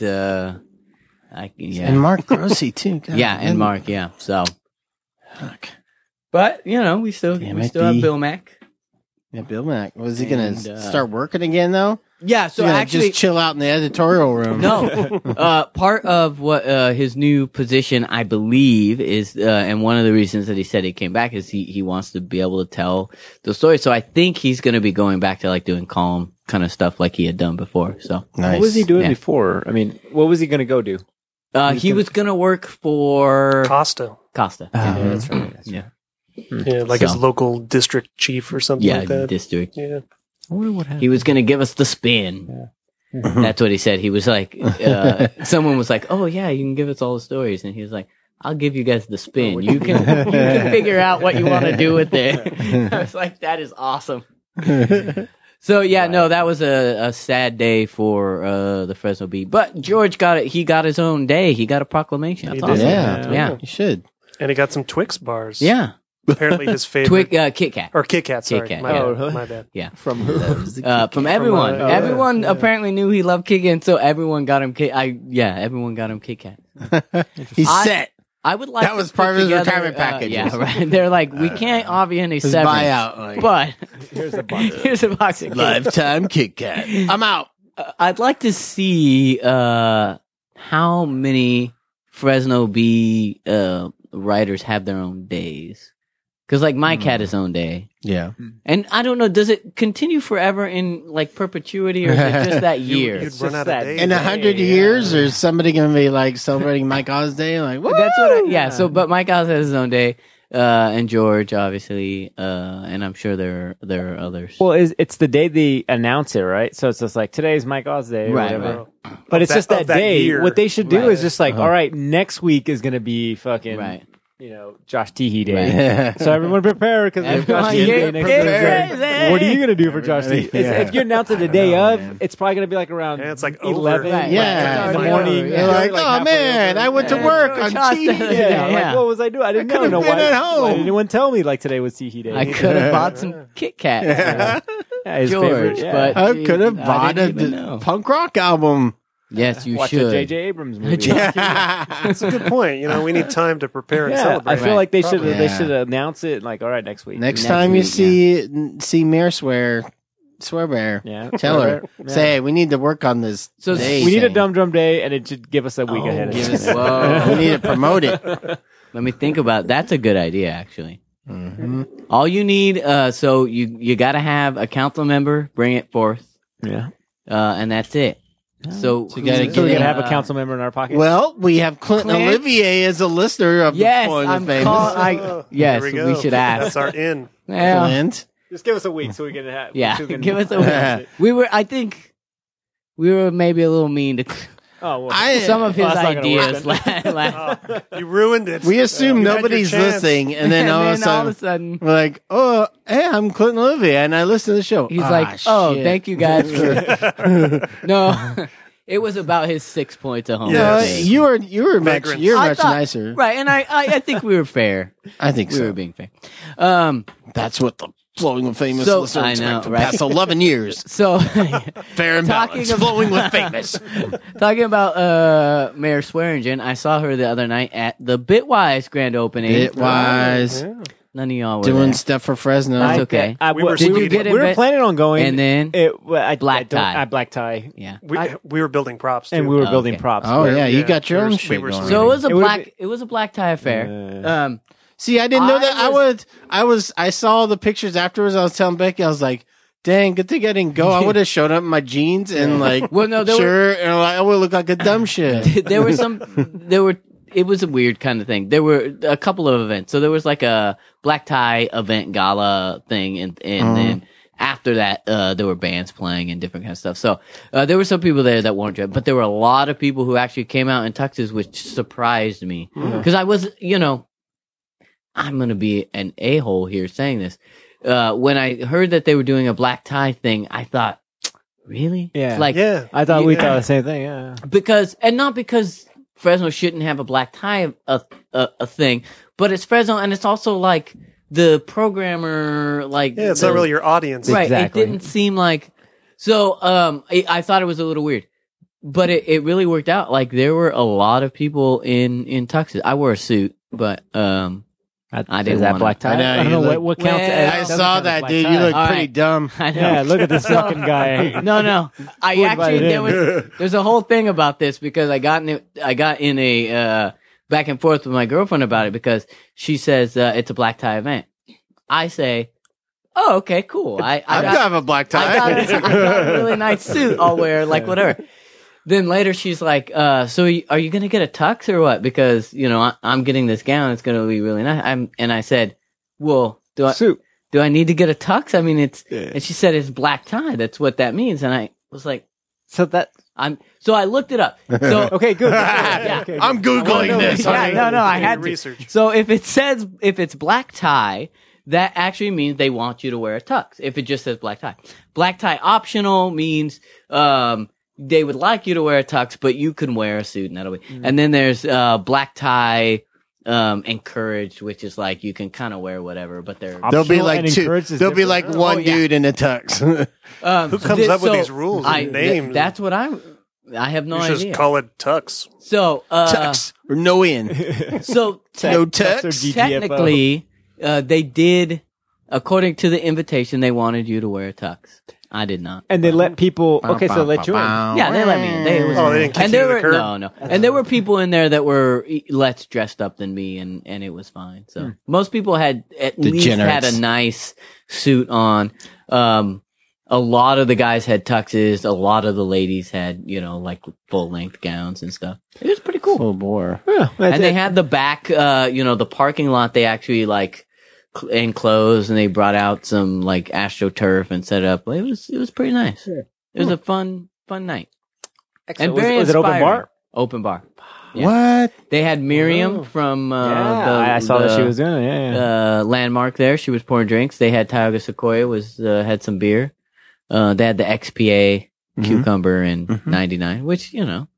And Mark Grossi too. God, yeah, and man. Mark, yeah. So, Fuck. but you know, we still Damn have it, D. Bill Mack. Yeah, Bill Mack. Was he going And, to start working again though? Yeah. So He's gonna actually, just chill out in the editorial room. no. Part of what his new position, I believe, is, and one of the reasons that he said he came back is he wants to be able to tell the story. So I think he's going to be going back to like doing column kind of stuff like he had done before. So Nice. What was he doing Yeah. before? I mean, what was he going to go do? he was going to work for Costa. Costa. Uh-huh. That's right. Yeah. Yeah, like his So- local district chief or something Yeah, like that. district. Yeah. I wonder what happened. He was going to give us the spin. That's what he said. He was like, someone was like, "Oh yeah, you can give us all the stories," and he was like, "I'll give you guys the spin. You can figure out what you want to do with it." I was like, "That is awesome." So yeah, no, that was a sad day for the Fresno Bee. But George got it. He got his own day. He got a proclamation. He That's did. awesome. Yeah, Yeah. you should. And he got some Twix bars. Yeah. Apparently his favorite. Kit Kat. Or Kit Kat, sorry. Kit Kat, my, yeah. bad. My bad. Yeah. From who? From everyone. yeah. Everyone apparently knew he loved Kit Kat, and so everyone got him everyone got him Kit Kat. He's I- set. I would like That to was put part of his together, retirement package. Yeah, right. They're like, we can't offer you any His severance, buyout. Like, but Here's a box. here's a box of Kit Kat. lifetime Kit Kat. I'm out. I'd like to see how many Fresno Bee writers have their own days. Because like Mike had his own day. Yeah. And I don't know, does it continue forever in like perpetuity or is it just that year? You'd run out of that- days. In 100 years, or is somebody going to be like celebrating Mike Oz Day? Like, what? That's what yeah. So, but Mike Oz has his own day, and George, obviously, and I'm sure there are others. Well, it's the day they announce it, right? So it's just like today's Mike Oz Day, or Right, whatever. right. But it's just that of that day. year. What they should do Right. is just like, all right, next week is going to be fucking, Right. Josh Teehee Day. Right. So everyone prepare because Everyone Josh Teehee Day get next crazy. Thursday. What are you going to do for Josh Teehee? Yeah. If you announce it the day know, of, man. it's probably going to be like around Yeah, it's like over. 11. Right. Yeah. in the It's morning. over. You're Yeah. like, oh halfway man, over. I went to Yeah. work on Josh Teehee does- Day. Yeah, Yeah. like what was I doing? I didn't could've know. been at home. Why did anyone tell me like today was Teehee Day? I could have bought some Kit Kats. Yeah, his George, favorite, yeah. but I could have I bought didn't even a know. punk rock album. Yes, you Watch should. a J.J. Abrams movie. That's a good point. We need time to prepare and Yeah, celebrate. I feel like they should Probably. they Yeah. should announce it like, all right, next week. Next Next time you week, see Mayor Swear Bear, Yeah, tell her, Yeah. say, hey, we need to work on this. So day we need a thing. Dum Drum Day, and it should give us a week Oh, ahead. Give Of us- it. Whoa. We need to promote it. Let me think about. That's a good idea, actually. Mm-hmm. All you need, so you got to have a council member bring it forth, Yeah, and that's it. So, So you gotta who's- get so we it. can have a council member in our pocket. Well, we have Clinton Clint? Olivier as a listener of Yes, the Pulling the I'm Famous. yes, There we go. should ask. That's our in. Yeah. Clint. just give us a week so we can have. Yeah, so we can- give us a week. I think we were maybe a little mean to Oh, well, some of his Well, that's not gonna ideas. work You ruined it. We assume You had your nobody's chance. listening, and then all of a sudden, we're like, oh, hey, I'm Clinton Olivier, and I listen to the show. he's Ah, like, "Oh, shit. thank you guys for." No, it was about his 6 points at home. No, Yes. you were much Vagrants. I much thought- nicer. Right, and I think we were fair. I think We so. were being fair. That's what the Flowing with Famous So- listeners I expect know, for the right? past 11 years. So, Fair and Talking balanced. about- Flowing with Famous. talking about Mayor Swearingen, I saw her the other night at the Bitwise grand opening. Bitwise. Yeah. None of y'all were Doing there. stuff for Fresno. That's okay. I, We were Did you speeding. get we were inve- planning on going, And then, Black tie. Black tie, yeah. We were building props too. and we were Oh, building okay. props. Oh We're- yeah, you yeah, got your we own were- shit we were going. So it would've was a black tie affair. See, I didn't know that. I I saw the pictures afterwards. I was telling Becky, I was like, dang, good thing I didn't go. I would have showed up in my jeans and like, Well, no, there shirt, and like, I would look like a dumb shit. there were it was a weird kind of thing. There were a couple of events. So there was like a black tie event gala thing, and then after that, there were bands playing and different kind of stuff. So there were some people there that weren't dressed, but there were a lot of people who actually came out in tuxes, which surprised me because I was, I'm gonna be an a-hole here saying this. When I heard that they were doing a black tie thing, I thought, really? Yeah. Like, Yeah. I thought we Yeah. thought the same thing. Yeah. not because Fresno shouldn't have a black tie a thing, but it's Fresno, and it's also like the programmer, like Yeah, it's not really your audience. right. Exactly. It didn't seem like so. I thought it was a little weird, but it really worked out. Like there were a lot of people in tuxes. I wore a suit, but I didn't Is that wanna- black tie? I know, don't you know look- what counts. Well, as- I doesn't saw count as that, black dude. tie. You look All pretty right. dumb. I know. Yeah, look at this fucking guy. No. I Who actually invited there's a whole thing about this because I got in a back and forth with my girlfriend about it because she says it's a black tie event. I say, oh, okay, cool. I I've got a black tie. I got a really nice suit I'll wear, like whatever. Then later she's like, so are you going to get a tux or what? Because, I'm getting this gown. It's going to be really nice. And I said, well, Suit. do I need to get a tux? I mean, and she said it's black tie. That's what that means. And I was like, So that. so I looked it up. So, Okay, good. Yeah. Okay, I'm Googling this. yeah, no, I had to. research. So if it's black tie, that actually means they want you to wear a tux. If it just says black tie, black tie optional means they would like you to wear a tux, but you can wear a suit and that'll be. And then there's black tie encouraged, which is like you can kind of wear whatever, but they're There'll be Optional like and two. encouraged is There'll be different. like one Oh, yeah. dude in a tux. Who comes up with these rules and names? That's what I have no you should idea. just call it tux. So Tux or no in. so No Tux or tux. GTFO. technically, they did, according to the invitation, they wanted you to wear a tux. I did not. And they let people. Okay, so they let you in. Yeah, they let me in. It was Oh, they didn't kick and you there to the were curb? no, and there were people in there that were less dressed up than me, and it was fine. So most people had at least had Degenerates. a nice suit on. A lot of the guys had tuxes. A lot of the ladies had like full length gowns and stuff. It was pretty cool. Full bore. Yeah, And they had the back, the parking lot. They actually enclosed, and they brought out some like AstroTurf and set up. It was pretty nice. It was a fun night. And very was it open inspiring. bar? Open bar. Yeah. What? They had Miriam from I saw that she was doing it. Yeah. Landmark there. She was pouring drinks. They had Tioga Sequoia had some beer. They had the XPA cucumber and 99, which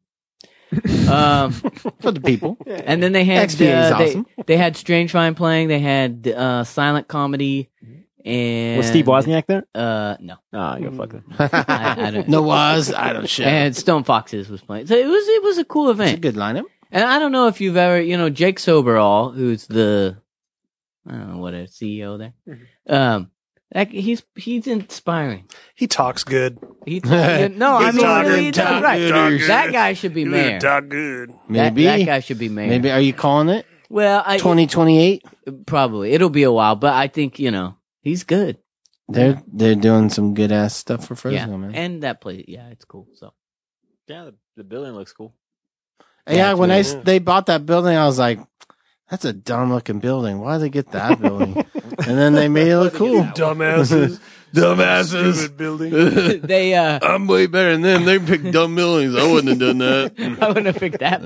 For the people. and then they had XPA is awesome. they had Strange Vine playing. They had silent comedy and Was Steve Wozniak there? No, Oh, you go fuck him. I don't. No was. I don't shit. And Stone Foxes was playing. So it was a cool It's a event. good lineup. And I don't know if you've ever, Jake Soberall, who's I don't know what a CEO there. He's inspiring. He talks good. I mean, talking, really, he does talk right. good. That guy should be mayor. Talk good. Maybe. That guy should be mayor. Maybe. Are you calling it Well, 2028? probably it'll be a while, but I think he's good. They're doing some good ass stuff for Fresno, Yeah, man. and that place, it's cool. So Yeah, the building looks cool. Yeah, when it's really- they bought that building, I was like, that's a dumb looking building. Why did they get that building? And then they made it look cool. Dumbasses. Stupid building. they, I'm way better than them. They picked dumb buildings. I wouldn't have done that. I wouldn't have picked that.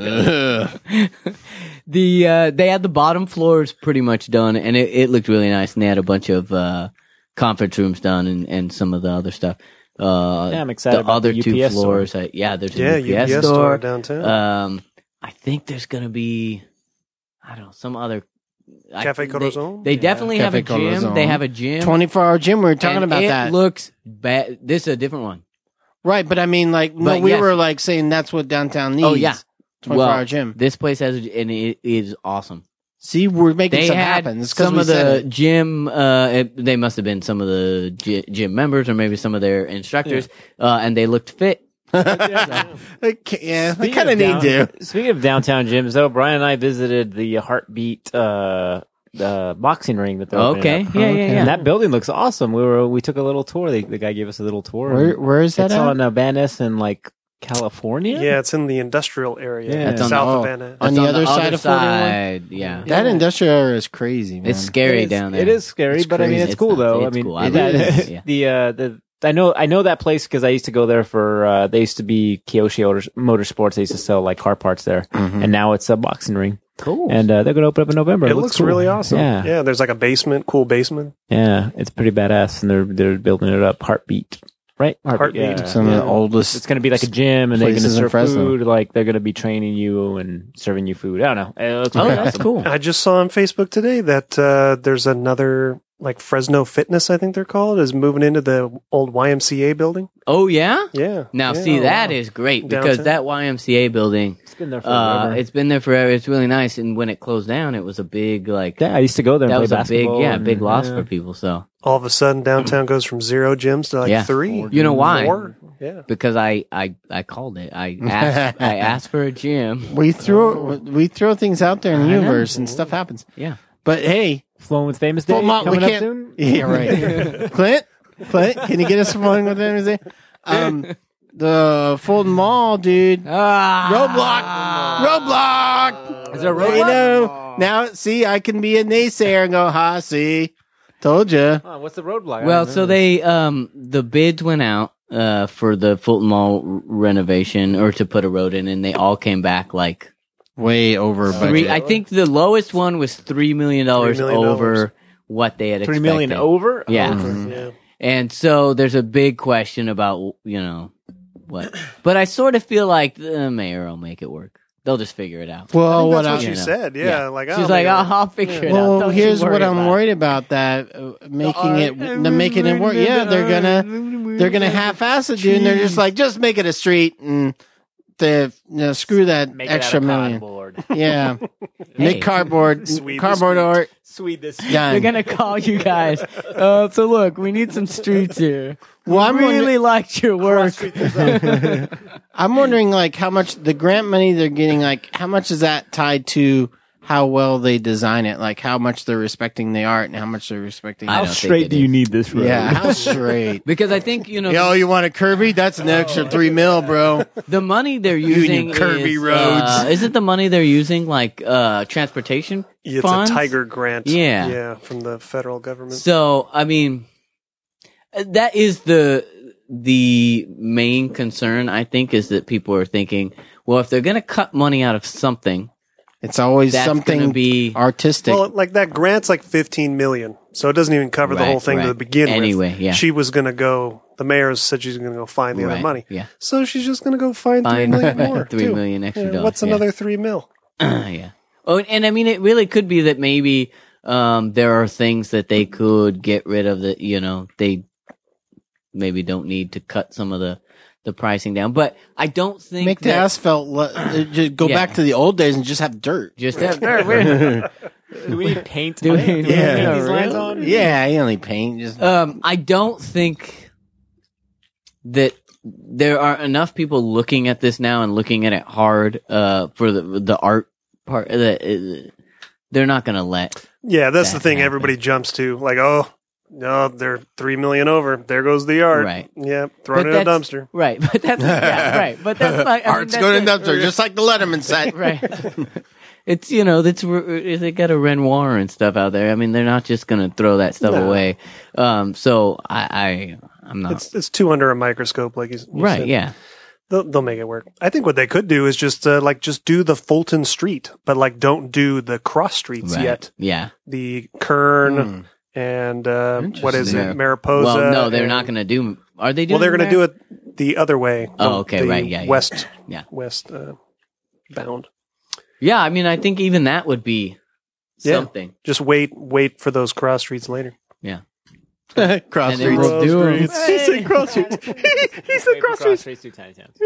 They had the bottom floors pretty much done, and it looked really nice. And they had a bunch of conference rooms done, and some of the other stuff. I'm excited The about other the two UPS store. floors. There's Yeah, a UPS, UPS store downtown. I think there's gonna be, I don't know, some other Cafe Corazon? They definitely have a Cafe gym. Corazon. They have a gym. 24-hour gym. We were talking and about it that. Looks bad. This is a different one. Right, but I mean, like, no, But we yes. were like saying that's what downtown needs. Oh, yeah. 24-hour gym. This place has, and it is awesome. See, we're making They stuff had happen. It's 'cause some we of said the it. gym. They must have been some of the gym members, or maybe some of their instructors, and they looked fit. Yeah, I Speaking kind of of need to. Speaking of downtown gyms, though, Brian and I visited the Heartbeat the boxing ring that they're Okay, opening up. yeah. And that building looks awesome. We took a little tour. The guy gave us a little tour. Where is that It's at? on Van Ness in like California. Yeah, it's in the industrial area, Yeah. That's on south the- of Van Ness. on the other side of 41? side, yeah. That industrial area is crazy, man. It's scary down there. It is scary, It's but I mean, crazy. it's cool though. It's I mean, cool. I that- like it, yeah. I know that place because I used to go there for. They used to be Kyoshi Motorsports. They used to sell like car parts there, and now it's a boxing ring. Cool. And they're going to open up in November. It looks cool. really awesome. Yeah, There's like a basement, cool basement. yeah, it's pretty badass, and they're building it up. Heartbeat, right? Heartbeat. Yeah. Some of the oldest. It's going to be like a gym, and they're going to places in serve Fresno. food. Like they're going to be training you and serving you food. I don't know. It looks Oh, really that's awesome. cool. I just saw on Facebook today that there's another like Fresno Fitness, I think they're called, is moving into the old YMCA building. Oh yeah. Yeah. Now, Yeah. see, that is great because Downtown. that YMCA building, It's been there forever. it's been there forever. It's really nice. And when it closed down, it was a big, like, Yeah, I used to go there. that and was play a big, basketball big and- loss yeah. for people. So, All of a sudden, downtown goes from 0 gyms to like Yeah. 3. you know why? 4. Yeah. Because I called it. I asked for a gym. We throw things out there in the I know. universe and stuff happens. Yeah. But hey, Flowing with Famous Day Full Mont, we coming up can't. soon. Yeah, right. Clint, can you get us flowing with anything? The Fulton Mall, dude. Roadblock. Is there a There you roadblock? know. Now, see, I can be a naysayer and go, ha, see, told you. Oh, what's the roadblock? I Well, don't so know. they, the bids went out, for the Fulton Mall renovation or to put a road in, and they all came back like Way over three. budget. I think the lowest one was $3 million $3 million. over what they had $3 expected. million over. Yeah. Over. Yeah. And so there's a big question about, what. But I sort of feel like the mayor will make it work. They'll just figure it out. Well, That's what what I, she you know. said. Yeah. Like, She's like, I'll figure it out. well, Don't you here's worry what I'm about it." worried about that making it work. Yeah, they're gonna half-ass it, dude. And they're just like, just make it a street and screw that Make it extra out of million. cardboard. Yeah, Hey. make cardboard Sweep the cardboard streets. art. Sweet this. Done. They're gonna call you guys. So look, we need some streets here. Well, I'm really liked your work. I'm wondering, like, how much the grant money they're getting, like, how much is that tied to how well they design it? Like, how much they're respecting the art and how much they're respecting. I How don't think straight it do you is. need this road? Yeah, how straight. Because I think Yo, you want a Kirby? That's an extra $3 million, bro. the money they're and using your Kirby is, roads. is it the money they're using like transportation It's funds? a Tiger grant. Yeah. Yeah. From the federal government. So I mean, that is the main concern. I think is that people are thinking, well, if they're going to cut money out of something, It's always that's going to something be artistic. Well, like that grant's like $15 million. So it doesn't even cover the Right, whole thing right. to begin with. Anyway, yeah. She was going to go, the mayor said she's going to go find the other Right, money. yeah. So she's just going to go find $3 Find million more. $3 too. million extra Yeah, dollars. what's yeah. another $3 million? Yeah. Oh, and I mean, it really could be that maybe there are things that they could get rid of that, they maybe don't need to cut some of the pricing down. But I don't think Make the that asphalt, just go Yeah. back to the old days and just have dirt. just that. Do we need paint? Do we- paint Yeah, these lines really? on? Yeah, you only paint. Just I don't think that there are enough people looking at this now and looking at it hard for the art part that they're not going to let. Yeah, that's the That thing happened. everybody jumps to. Like, oh, no, they're $3 million over. There goes the art. Right. Yeah, throw it But in a that's- dumpster. Right, but that's right. But that's like art's going in dumpster, just like the Letterman set. right. It's they got a Renoir and stuff out there. I mean, they're not just going to throw that stuff No. away. So I'm not It's two under a microscope, like you right. said. Yeah, They'll make it work. I think what they could do is just just do the Fulton Street, but like don't do the cross streets right. yet. Yeah. The Kern and what is Interesting. it, Mariposa? Well, no, they're and- not going to do. Are they doing? Well, they're going to Mar- do it the other way. Oh, okay, the right, yeah, yeah. west, Yeah. west bound. Yeah, I mean, I think even that would be Yeah. something. Just wait for those cross streets later. Yeah. Cross And then streets. we'll do 'em. He said cross streets. He said Wait for cross streets. through tiny towns.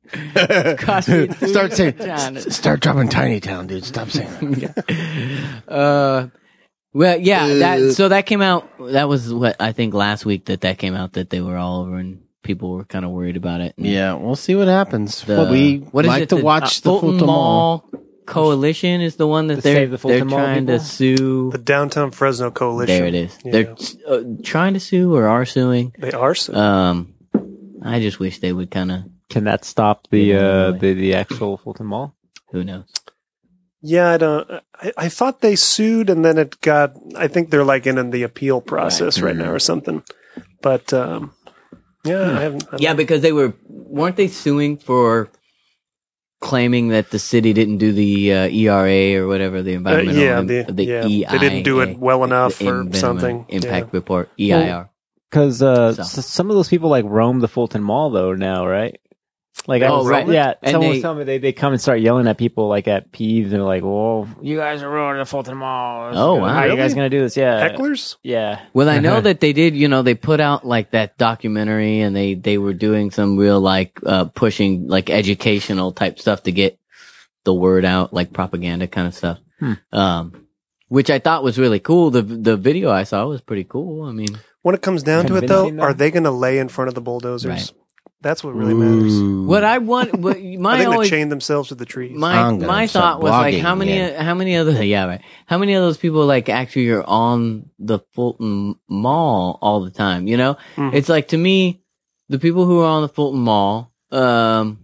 Crossbreed food. Start saying, John. start dropping Tiny Town, dude. Stop saying that. Well, yeah, so that came out, that was what, I think last week that came out, that they were all over and people were kind of worried about it. And Yeah, we'll see what happens. the- We what is like it, to watch the Fulton Mall. Coalition is the one that To they're save the Fulton Mall trying to people? sue. The Downtown Fresno Coalition. There it is. Yeah. They're trying to sue or are suing. They are. So. I just wish they would kind of, Can that stop the actual Fulton Mall? who knows? Yeah, I don't. I thought they sued, and then it got. I think they're like in the appeal process right now or something. But yeah, I haven't. Yeah, because weren't they suing for claiming that the city didn't do the ERA or whatever, the environmental, EIA, they didn't do it well enough the or environmental something. impact report, EIR. Because So. some of those people like roam the Fulton Mall though now, right? Like, right. Yeah, And someone was they- telling me they come and start yelling at people like at peeves, and they're like, "Well, you guys are ruining the Fulton Mall. Oh, wow. How are you guys Really? gonna do this?" Yeah, Hecklers? yeah. Well, I know that they did, they put out like that documentary and they were doing some real like, pushing like educational type stuff to get the word out, like propaganda kind of stuff. Which I thought was really cool. The video I saw was pretty cool. I mean, When it comes down to it, though, Convincing them? are they going to lay in front of the bulldozers? Right. That's what really matters. what I want, Are my they going to always, chain themselves to the trees? my I'm gonna thought start was like, blogging how many of how many of those people like actually are on the Fulton Mall all the time? It's like, to me, the people who are on the Fulton Mall, what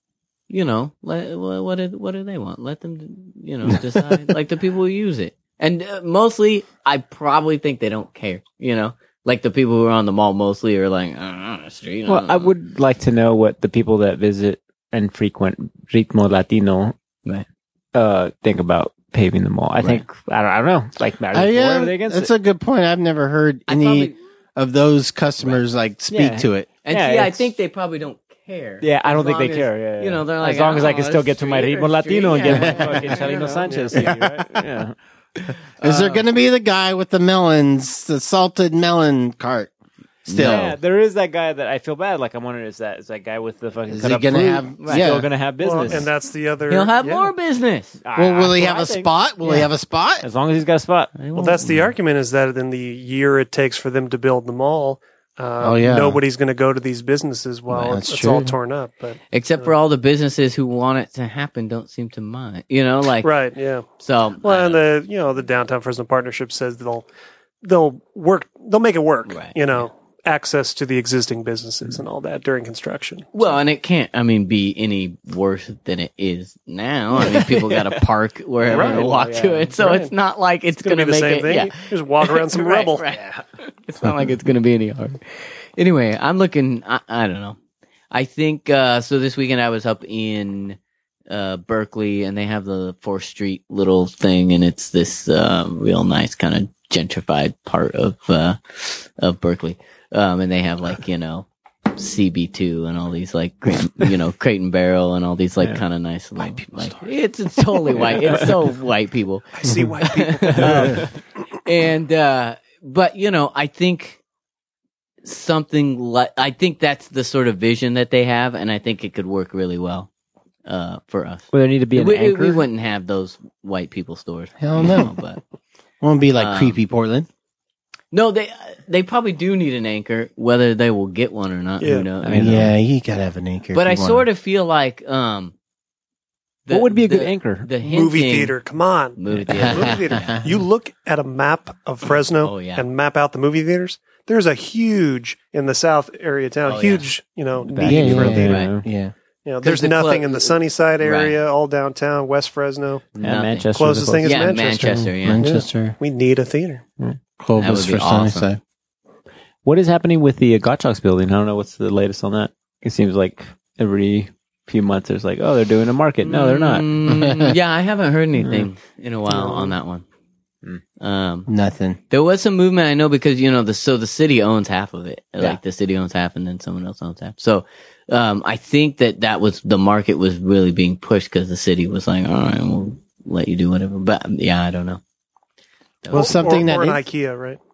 do they want? Let them, decide. Like the people who use it, and mostly, I probably think they don't care. Like the people who are on the mall mostly are like, on the street. Well, I would like to know what the people that visit and frequent Ritmo Latino Right. think about paving the mall. I think I don't know. Like, are they for it or are they against that's it? a good point. I've never heard I any probably- of those customers like speak Yeah. to it. And Yeah, see, I it's- think they probably don't care. Yeah, I don't As think they long care. as, Yeah, yeah. they're like, as long as I can "Oh, still get to my street Ritmo or Latino and street." get my fucking Chalino Sanchez CD, right? Yeah. Is there going to be the guy with the melons, the salted melon cart? Still, Yeah, there is that guy that I feel bad. Like, I'm wondering, is that guy with the fucking Is cut he up gonna fruit have- still yeah. going to have Well, business? and that's the other. He'll have yeah. more business. well, will he That's have what a I think. spot? Will he have a spot? As long as he's got a spot. Well, that's the argument, is that in the year it takes for them to build the mall, yeah. nobody's going to go to these businesses while That's it's all true. torn up. But Except for all the businesses who want it to happen don't seem to mind. Like right, yeah. so. Well, and the Downtown Fresno Partnership says they'll make it work. Right, Access to the existing businesses and all that during construction. Well, and it can't, be any worse than it is now. People got to park wherever Right. to walk to it, so Right. it's not like it's Going going to to be the make same it. thing. Yeah. Just walk around some Right, rubble. right. It's not like it's going to be any harder. Anyway, I'm looking. I don't know. I think so. This weekend I was up in Berkeley, and they have the 4th Street little thing, and it's this real nice kind of gentrified part of Berkeley. And they have like CB2 and all these like Crate and Barrel and all these like kind of nice like it's totally white. It's so white people. I see white people. But I think I think that's the sort of vision that they have, and I think it could work really well for us. Well, there need to be an we anchor. wouldn't have those white people stores. Hell no. But Won't be like creepy Portland. no, they probably do need an anchor. Whether they will get one or not, Yeah. who knows? Yeah, you gotta have an anchor. But I sort of feel like What would be a good anchor? The Movie hinting- theater. Come on. Movie theater. Movie theater. You look at a map of Fresno Oh, yeah. and map out the movie theaters. There's a huge in the south area town. Oh, yeah. huge, need yeah, for a yeah, theater. Right. yeah. There's the nothing in the Sunnyside area, Right. all downtown, West Fresno. Yeah, Manchester. Closest thing is Yeah, Manchester. Manchester. Yeah. Manchester, We need a theater. Clovis That would be for awesome. Sunnyside. What is happening with the Gottschalk's building? I don't know what's the latest on that. It seems like every few months there's like, oh, they're doing a market. No, they're not. Yeah, I haven't heard anything in a while on that one. Nothing. There was some movement, I know, because the city owns half of it. Like the city owns half, and then someone else owns half. So, I think that was the market was really being pushed because the city was like, all right, we'll let you do whatever. But yeah, I don't know. Well, something or that an is- IKEA, right?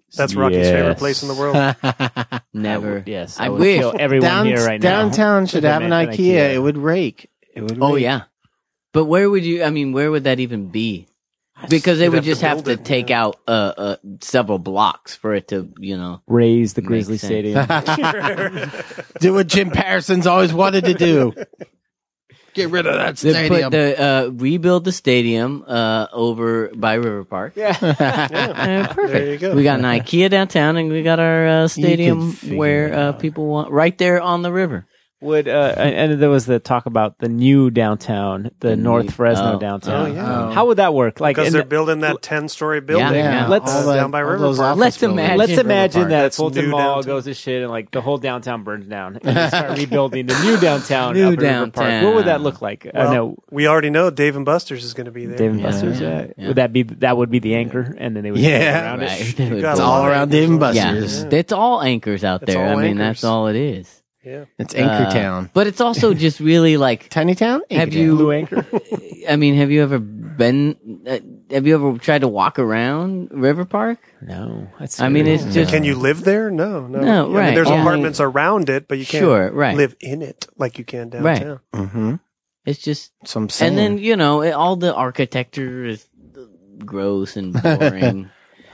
That's Rocky's favorite place in the world. Never. Yes, I I would wish. kill everyone here right now. Downtown should If have an meant IKEA. It would rake. It would. Oh rake. yeah, but where would you? I mean, where would that even be? Because they You'd would have to just have build to it, take out several blocks for it to, Raise the Makes Grizzly sense. Stadium. Do what Jim Patterson's always wanted to do. Get rid of that stadium. Rebuild the stadium over by River Park. Yeah. Perfect. There you go. We got an IKEA downtown, and we got our stadium figure it where out. people want right there on the river. Would and there was the talk about the new downtown, the North Fresno downtown. Oh, yeah. How would that work? Like, Because and they're building that 10-story building Yeah. Let's- down by River Park. Let's imagine- let's River imagine Park. that That's Fulton new Mall downtown. goes to shit and like the whole downtown burns down and they start rebuilding the new downtown. New up at River Park. downtown. What would that look like? I Well, know we already know Dave and Buster's is going to be there. Dave and Yeah. Buster's. Yeah. Would that would be the anchor, and then they would Yeah. build around Right. it. They would got It's build- a lot all of around anchors Dave and on it. Yeah, Buster's. it's all anchors out It's there. I all mean, anchors. that's all it is. Yeah. It's Anchor Town. But it's also just really like, Tiny Town? have Anchor you? Blue anchor. I mean, have you ever been? Have you ever tried to walk around River Park? No, that's I mean, it's just Can you live there? No. No, I mean, right, there's yeah. apartments around it, but you can't Sure, right. live in it like you can downtown. Right. Town. Mm-hmm. it's just, So I'm saying. and then all the architecture is gross and boring.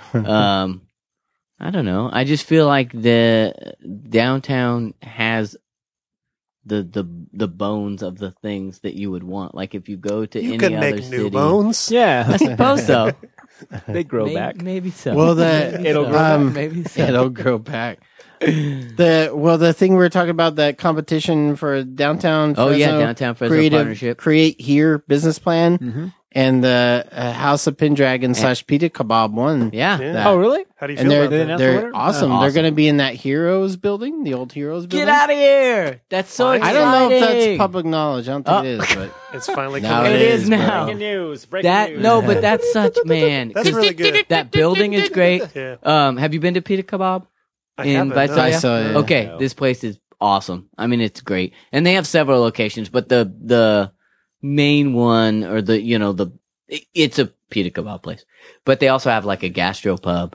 I don't know. I just feel like the downtown has the bones of the things that you would want. Like if you go to You any can other make city, new bones. yeah, I suppose so. they grow maybe, back. maybe so. Well, Maybe it'll so. grow back. Maybe so. it'll grow back. The thing we were talking about, that competition for downtown Oh yeah, Fresno downtown Fresno creative partnership. create here business plan, Mhm. and the House of Pendragon / Pita Kebab won. Yeah. Yeah. that. Oh, really? How do you And feel they're about that? announce the winner? they're awesome. They're Awesome. going to be in that Heroes building, the old Heroes building. Get out of here! That's so I I exciting. don't know if that's public knowledge. I don't think Oh. it is, but It's finally Now coming. It is now. Breaking news. Breaking That news. no, but that's such man. That's really good. That building is great. Yeah. Have you been to Pita Kebab I in haven't, no. Visalia? Visalia. Yeah. Okay, No. this place is awesome. I mean, it's great, and they have several locations, but the main one, or it's a Pita Kebab place, but they also have like a gastropub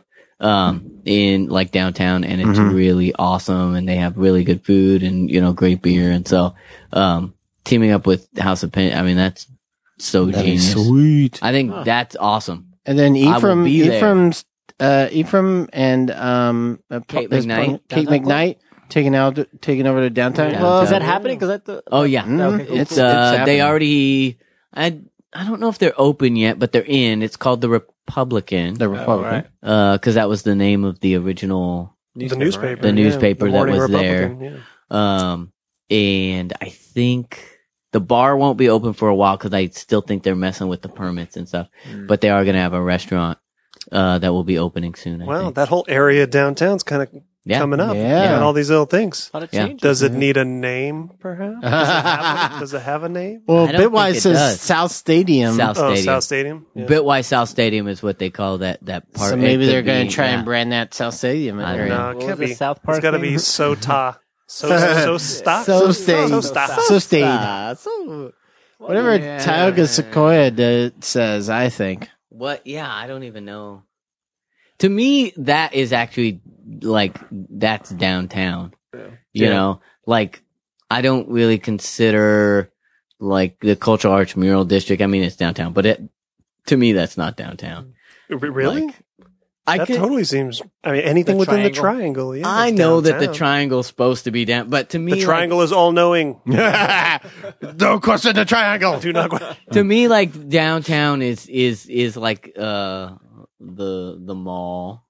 in like downtown, and it's Mhm. really awesome, and they have really good food and great beer, and so teaming up with House of Pen, I mean, that's so that'd be genius. sweet. I think that's awesome. And then I will be there. Ephraim and Kate his McKnight. partner- Kate Downtown McKnight taking over to downtown. Downtown. Club. Is that happening? Because I thought. Oh yeah, Mhm. Okay. it's It's happening. they already. I don't know if they're open yet, but they're in. It's called the Republican, the Republican. because that was the name of the original. The newspaper. The yeah. newspaper The that Morning was there. Republican, yeah. And I think the bar won't be open for a while because I still think they're messing with the permits and stuff. But they are going to have a restaurant that will be opening soon. I Wow, think. that whole area downtown's kind of Yeah. coming up. Yeah. And all these little things. A lot of Yeah. change. Does it need a name, perhaps? Does it have a name? Well, I don't think Bitwise it says does. South Stadium. South Oh, Stadium. South Stadium? Yeah. Bitwise South Stadium is what they call that part. So It maybe could they're going be, to try yeah. and brand that South Stadium. I area. don't No, What it was can't the be. South Park It's got to thing? be SOTA. So stock. So stayed. So stock. So stayed. Whatever Yeah. Tioga Sequoia says, I think. What? Yeah, I don't even know. To me, that is actually like that's downtown. You Yeah. know, like I don't really consider like the Cultural Arts Mural District. I mean, it's downtown, but to me, that's not downtown. Really? Like, I That could. totally seems. I mean, anything The within the triangle. triangle. Yeah, I it's know that the downtown. triangle's supposed to be down, but to me, The like, triangle is all knowing. Don't question the triangle. Do not. to me, like downtown is like the mall,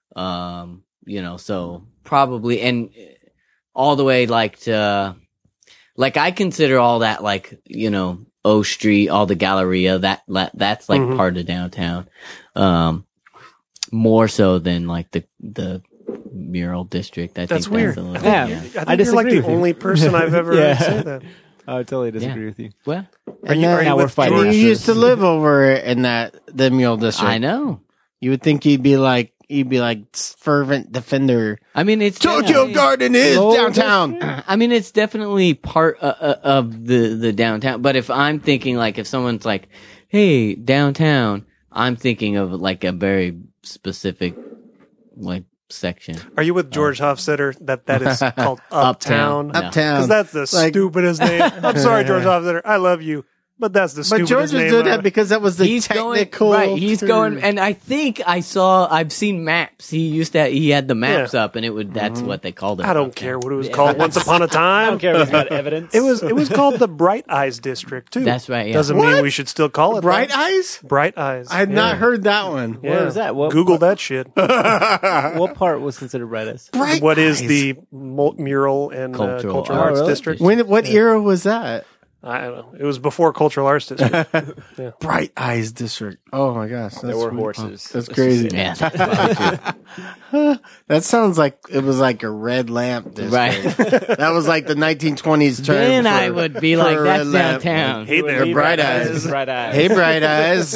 so probably and all the way like to like I consider all that like O Street, all the Galleria that's like Mhm. part of downtown, more so than like the mural district. I That's think weird. That's a little, Yeah. yeah. I think I you're like disagree the with you. only person I've ever Yeah. said that. I totally disagree with you. Well, Are you, are you Now we're with fighting. George? You used to live over in the mural district. I know. You would think you'd be like fervent defender. I mean, it's Tokyo definitely- Garden is Oh, downtown. I mean, it's definitely part of the downtown. But if I'm thinking like, if someone's like, "Hey, downtown," I'm thinking of like a very specific like section. Are you with George Hofstetter that is called Uptown? No. Uptown. Because that's the stupidest name. I'm sorry, George Hofstetter. I love you. But that's the But stupidest George was name. doing that ever. because that was the technical. Right, he's going, and I think I've seen maps. He had the maps up, and that's what they called it. I don't care what it was called once upon a time. I don't care if it's got evidence. It was called the Bright Eyes District, too. That's right, yeah. Doesn't What? mean we should still call it Bright that. Eyes? Bright Eyes. I had not heard that one. Yeah. Where was that? Google that shit. What part was considered brightest? Bright What is Eyes. the mural and Cultural cultural arts. arts really? district? What era was that? I don't know. It was before cultural arts district. Bright Eyes District. Oh my gosh, There were horses. That's crazy. Yeah, that's probably true. That sounds like it was like a red lamp district. Right. That was like the 1920s term. Then for- I would be for like, a that's red lamp. downtown. Hey there, Your bright eyes. Bright eyes. Hey, Bright Eyes.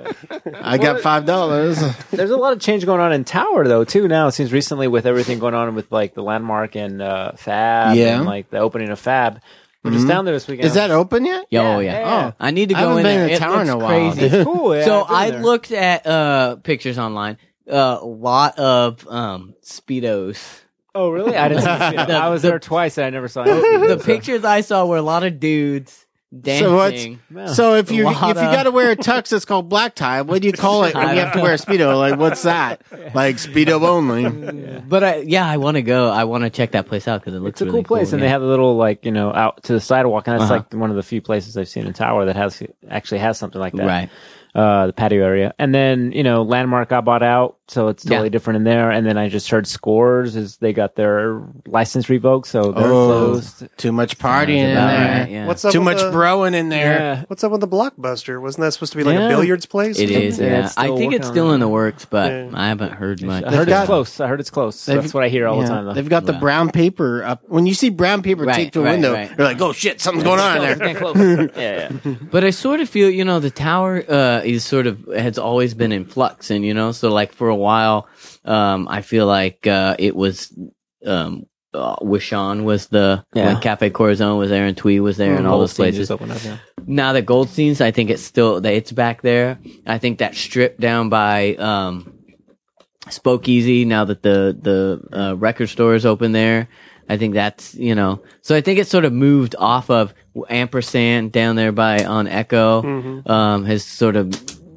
I got $5. There's a lot of change going on in Tower though too now. It seems recently with everything going on with like the Landmark and Fab Yeah. and like the opening of Fab. We're just down there this weekend. Is that open yet? Oh, Yeah, yeah. yeah. I need to I go haven't in been there. in It town in looks a while, crazy. dude. It's cool? Yeah, So I've been I there. looked at pictures online. A lot of Speedos. Oh really? I didn't. See it. I was there twice and I never saw it. The pictures I saw were a lot of dudes dancing. So if you Lot got to wear a tux, it's called black tie. What do you call it when you have to wear a Speedo? Like, what's that? Like Speedo only. But I want to go. I want to check that place out because it looks It's a really cool place, and yeah. they have a little like out to the sidewalk, and that's Uh-huh. like one of the few places I've seen in Tower that actually has something like that. Right. The patio area, and then Landmark got bought out, so it's totally Yeah. different in there. And then I just heard Scores is they got their license revoked, so they're closed. Too much partying in About there. right, yeah. What's up Too with much the, broing in there. Yeah, What's up with the Blockbuster? Wasn't that supposed to be like Yeah. a billiards place? It is. Yeah, Yeah, it's I still think working it's on still that. in the works, but Yeah. I haven't heard much. I heard got- it's close. I heard it's close. They've- That's what I hear all the time. Though. They've got the Yeah. brown paper up. When you see brown paper Right, taped to a right, window, right. you're like, oh shit, something's going on It's there. getting close. Yeah. But I sort of feel, the tower is sort of has always been in flux, and so like for a while, I feel like it was Wishawn was when Cafe Corazon was there and Twee was there and all those Goldstein places. just opened up, yeah. Now that Goldstein's, I think it's back there. I think that strip down by Spokeasy, now that the record store is open there, I think that's so I think it's sort of moved off of Ampersand down there on Echo, has sort of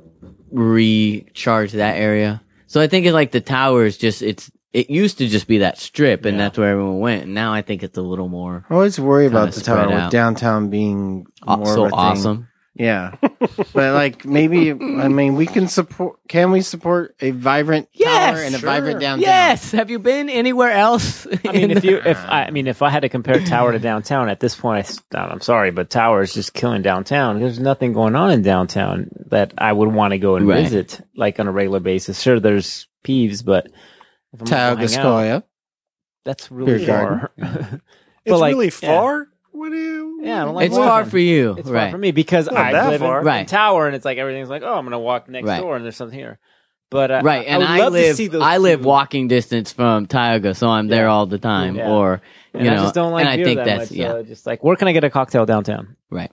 recharged that area. So I think it's like the tower is it used to just be that strip, and that's where everyone went. And now I think it's a little more I always worry about Kinda the tower spread with out. downtown being more so of a thing. awesome. Yeah, but like maybe we can support. Can we support a vibrant Yes, tower and a sure. vibrant downtown? Yes. Have you been anywhere else? I mean, if I had to compare Tower to downtown at this point, I'm sorry, but Tower is just killing downtown. There's nothing going on in downtown that I would want to go and Right. visit like on a regular basis. Sure, there's Peeves, but if I'm gonna go hang out, Taogaskoya. that's really Beer far. It's like, really yeah. far? What do you... Yeah, I don't like It's far walking. for you, It's far right? for me because Not I that live far. in Right. Tower, and it's like everything's like, oh, I'm gonna walk next Right. door, and there's something here. But Right, and would I love to live see those I live two. walking distance from Tioga, so I'm there Yeah. all the time. Yeah. Or And I just don't like and I beer think that that's much. Just like, where can I get a cocktail downtown? right.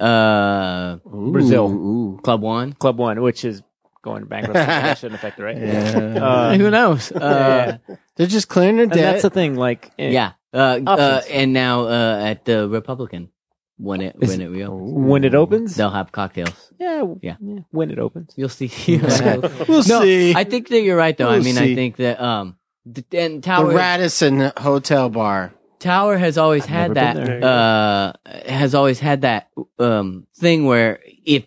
Brazil. Ooh. Club One. Club One, which is going bankrupt. So that shouldn't affect it, right? Yeah. Who knows? Yeah. They're just clearing their And debt. that's the thing. Like, Yeah. Options. And now at the Republican when it reopens, when it opens, they'll have cocktails. yeah, Yeah. when it opens. You'll see. We'll No, see. I think that you're right though. I We'll mean, see. I think that and The Tower Radisson Hotel Bar. Tower has always had never that been has always had that thing where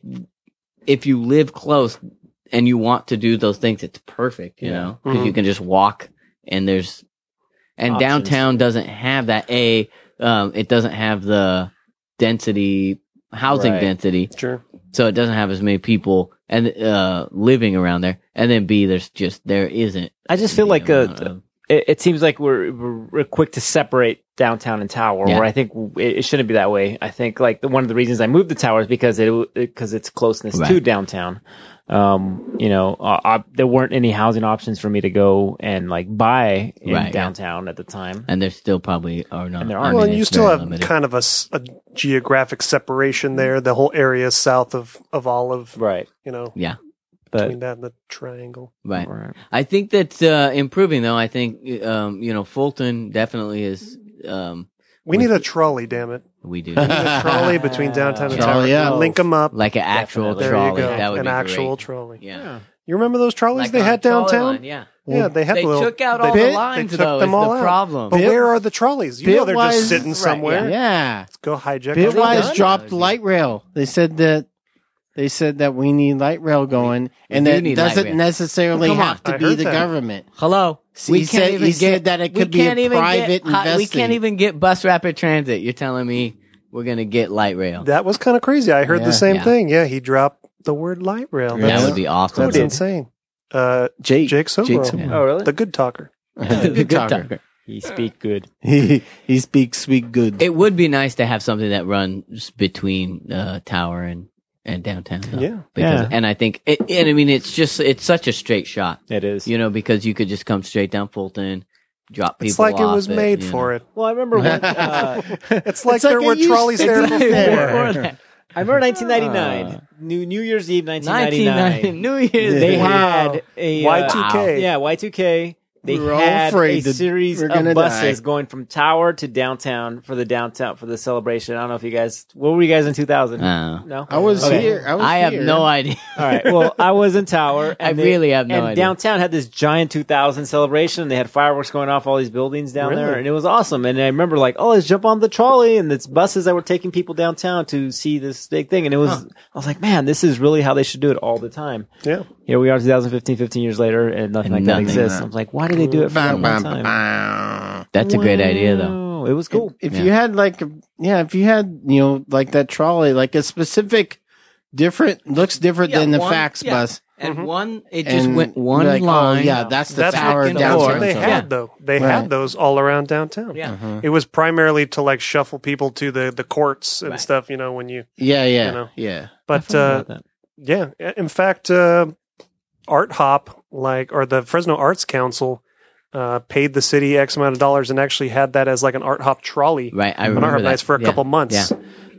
if you live close and you want to do those things, it's perfect, you Yeah. know, because you can just walk and Options. downtown doesn't have that. It doesn't have the housing Right. density, Sure. so it doesn't have as many people and living around there. And then B, there isn't. I just feel the like amount of- it seems like we're quick to separate downtown and Tower, Yeah. where I think it shouldn't be that way. I think like one of the reasons I moved to Tower is because it's closeness Right. to downtown. There weren't any housing options for me to go and like buy in Right, yeah. downtown at the time. and there still probably are not. And there I aren't. mean, Well, and you it's still very have limited. kind of a geographic separation there. The whole area south of Olive, Right. you know. Yeah. between that and the triangle. Right. I think that's improving, though. I think Fulton definitely is. We need a trolley, damn it. We do We need a trolley between downtown and Trolley, Tower. yeah. Link them up. like an actual Definitely. There you trolley. go. That would An be actual great. trolley. Yeah. You remember those trolleys Like they on had a trolley downtown? line, yeah. Yeah, they had They the little. took out they- all Bit- the lines, they took though. them Is all the out. problem. But where are the trolleys? You know they're Bitwise- just sitting somewhere. Yeah. Let's go hijack. They a trolley. Bitwise done? dropped Yeah. light rail. They said that we need light rail going, and do that need light doesn't rail. necessarily Come on. have to I be heard the that. government. Hello. He said that it could be a private We investing. can't even get bus rapid transit. You're telling me we're gonna get light rail? That was kind of crazy. I heard Yeah. the same Yeah. thing. Yeah, he dropped the word light rail. Yeah. That would be awesome. That's insane. Jake Jake Sobro, Yeah. Oh, really? the good talker. Good talker. He speak good. He speaks sweet good. It would be nice to have something that runs between Tower and downtown. Though. Yeah. Because, Yeah. and I think, and I mean, it's such a straight shot, It is. because you could just come straight down Fulton, drop people It's like it off was made for it. Well, I remember when, It's like It's there like were it used trolleys to there be. before. Before that. I remember 1999, New Year's Eve 1999. 1990, New Year's. They Eve. had a Y2K. Yeah, Y2K. They We were all had afraid a that series we're of gonna buses die. going from Tower to downtown for the celebration. I don't know if you guys. What were you guys in 2000? Oh. No, I was Okay. here. I have here. no idea. All right. Well, I was in Tower. I really have no and idea. downtown had this giant 2000 celebration. They had fireworks going off all these buildings down there, Really? and it was awesome. And I remember like, oh, let's jump on the trolley, and it's buses that were taking people downtown to see this big thing. And it was, I was like, man, this is really how they should do it all the time. Yeah. Here we are, 2015, 15 years later, and nothing like nothing that exists. like I was like, why did they do it for that one time? That's a great idea, though. Wow, it was cool. If Yeah. you had if you had like that trolley, like a specific looks different Yeah, than the one- fax yeah. bus. And one, it just And went one you're like, line. Oh, yeah, that's the That's tower what, downtown. that's what they Yeah. had, though. They Right. had those all around downtown. Yeah. It was primarily to like shuffle people to the courts and Right. stuff, when you. Yeah, yeah, know. yeah. But forgot about that. yeah, in fact, Art Hop, or the Fresno Arts Council, paid the city X amount of dollars and actually had that as like an Art Hop trolley Right. I on remember Art Hop that. nights for a Yeah. couple months.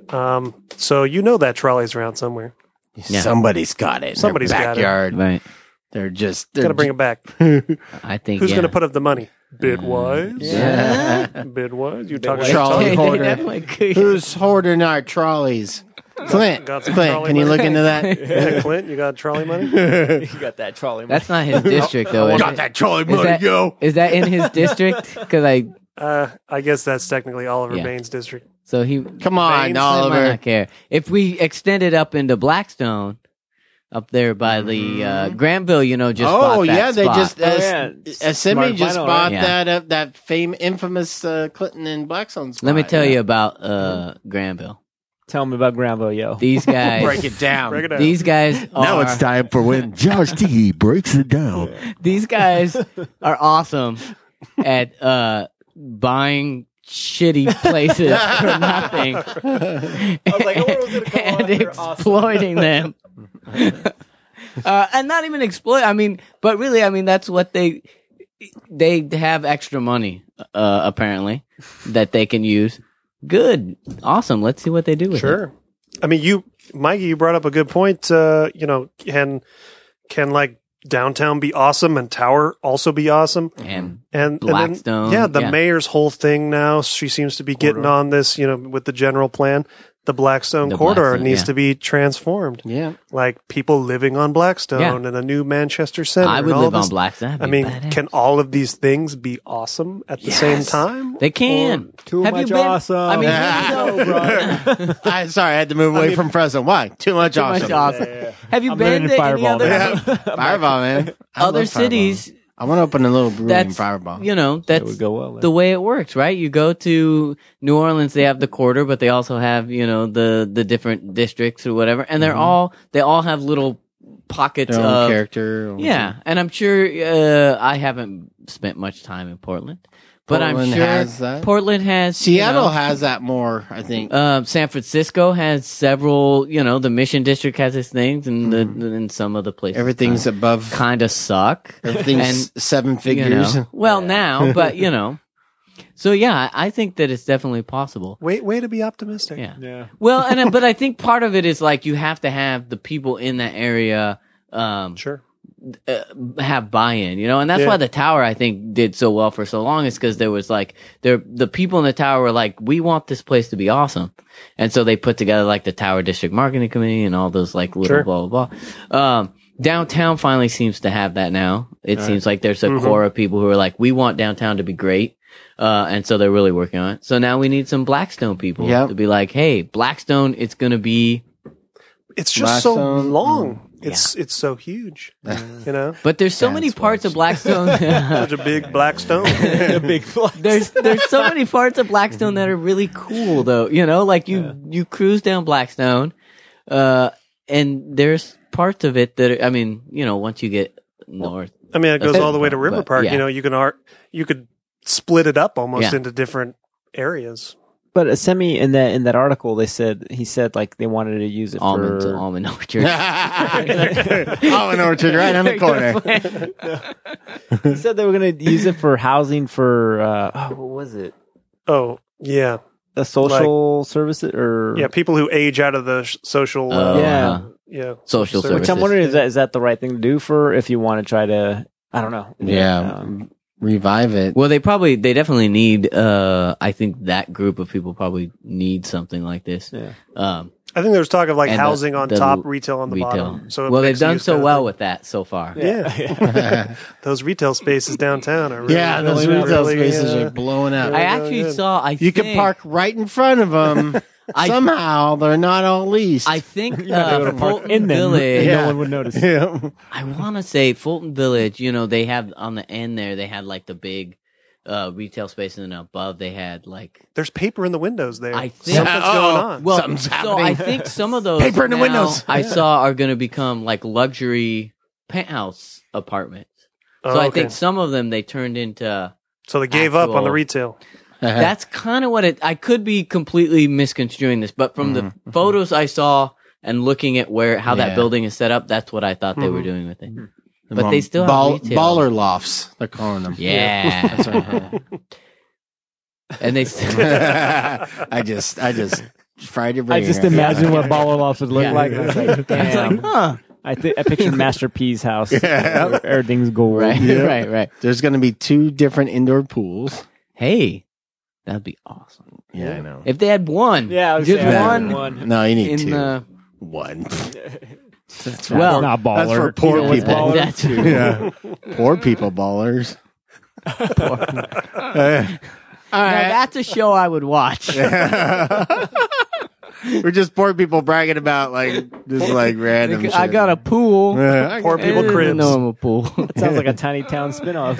So that trolley's around somewhere. Yeah. Somebody's got it. In Somebody's their got it. backyard. Right. They're Got to bring it back. I think. Who's yeah. going to put up the money? Bitwise. Yeah. Bitwise. You talking Bitwise. Trolley They hoarder. definitely could. Who's hoarding our trolleys? Clint, got some Clint, trolley can you money? look into that? Yeah, Clint, you got trolley money? You got that trolley. That's not his district, though. Is it? trolley Is that, is that in his district? Because I guess that's technically Oliver Yeah. Baines' district. so he Come on, Baines might Oliver. not care if we extend it up into Blackstone, up there by the Granville. Just bought Oh that yeah, they spot. just yeah. Assembly Smart just vinyl, bought right? that infamous Clinton and Blackstone spot. Let me tell yeah. you about Granville. Tell me about Granville, yo. These guys. Break it down. Break it down. These guys are. Now it's time for when Josh T breaks it down. These guys are awesome at buying shitty places for nothing. I was like, where was it going? and They're awesome. exploiting them. And not even exploit. But really, that's what they have extra money, apparently, that they can use. Good. Awesome. Let's see what they do with it. Sure. I mean, Mikey, you brought up a good point. Can like downtown be awesome and Tower also be awesome? And And Blackstone, then, the yeah. mayor's whole thing now, she seems to be getting on this, with the general plan. The Blackstone The corridor Blackstone, needs yeah. to be transformed. Yeah. Like people living on Blackstone Yeah. and a new Manchester Center. I would and all live on this. Blackstone. I mean, can all of these things be awesome at the same time? They can. Too Have much you been? awesome. I mean, no, bro. Sorry, I had to move away from Fresno. Why? Too much Too awesome. much awesome. Have you I'm been living to in any Fireball, other man. Fireball, man. I other love Fireball. cities? I want to open a little brewery in That's Fireball. That that's would go well. the way it works, right? You go to New Orleans, they have the quarter, but they also have the different districts or whatever, and they all have little pockets Their own of character. Yeah, and I'm sure I haven't spent much time in Portland, but Portland I'm sure has that. Portland has Seattle has that more, I think. San Francisco has several. The Mission District has its things, and and some of the places Everything's above. kind of suck. Everything's seven figures. Well, now, but So yeah, I think that it's definitely possible. Way to be optimistic. Yeah. Yeah. Well, but I think part of it is like you have to have the people in that area Sure. have buy-in, and that's Yeah. why the tower I think did so well for so long is because there was like the people in the tower were like, we want this place to be awesome, and so they put together like the Tower District Marketing Committee and all those like little Sure. blah blah blah. Downtown finally seems to have that now. It seems like there's a core of people who are like, we want downtown to be great. And so they're really working on it. So now we need some Blackstone people Yep. to be like, hey, Blackstone, it's going to be, It's just so Blackstone, long. It's so huge. but there's so many That's parts of Blackstone. Such a big black stone. A big there's so many parts of Blackstone that are really cool though. Like you cruise down Blackstone, and there's parts of it that once you get north. I mean, it goes all the way to River But, Park. yeah. You could split it up almost Yeah. into different areas. But Semi in that article, he said like they wanted to use it Almond for orchard. Almond orchard right on the corner. He said they were going to use it for housing for what was it? Oh, yeah. The social services or Yeah, people who age out of the social Yeah. yeah. Social So- services. which I'm wondering is that the right thing to do for if you want to try to I don't know. Yeah. Revive it. Well, they definitely need, I think that group of people probably need something like this. Yeah. I think there's talk of like And housing on the top, retail on the retail. bottom. So it Well, they've makes done use so kind of well thing. with that so far. Yeah. Those retail spaces downtown are really, Yeah, those really, retail really, spaces are blowing up. I Yeah, actually good. saw, You can park right in front of them. Somehow they're not all leased. I think Park Fulton in them, Village, no one would notice. yeah. I want to say Fulton Village, they have on the end there, they had like the big retail space, and then above they had like, There's paper in the windows there. I think- Something's going on. well, Something's so happening. I think some of those Paper in the now windows. I saw are going to become like luxury penthouse apartments. So Oh, I okay. think some of them they turned into. So they gave up on the actual- retail. That's kind of what I could be completely misconstruing this, but from the photos I saw and looking at how that Yeah. building is set up, that's what I thought they were doing with it. But they still have retail. baller lofts. They're calling them. Yeah. That's right. And they still. I just fried your I brain. just right? imagine what Baller Loft would look Yeah. like. I was like, damn. huh. I pictured Master P's house. Where everything's gold. Right, right. There's going to be 2 different indoor pools. Hey, that'd be awesome. Yeah, I know. If they had one. Yeah, I was just saying, one. No, you need In 2. the. One. That's Well, not baller. That's for poor You know what's people. baller? That's Yeah. Poor people ballers. All Now, right. that's a show I would watch. We're just poor people bragging about just random shit. I got a pool. Yeah, Poor people It is a cribs. normal pool. It sounds like a Tiny Town spinoff.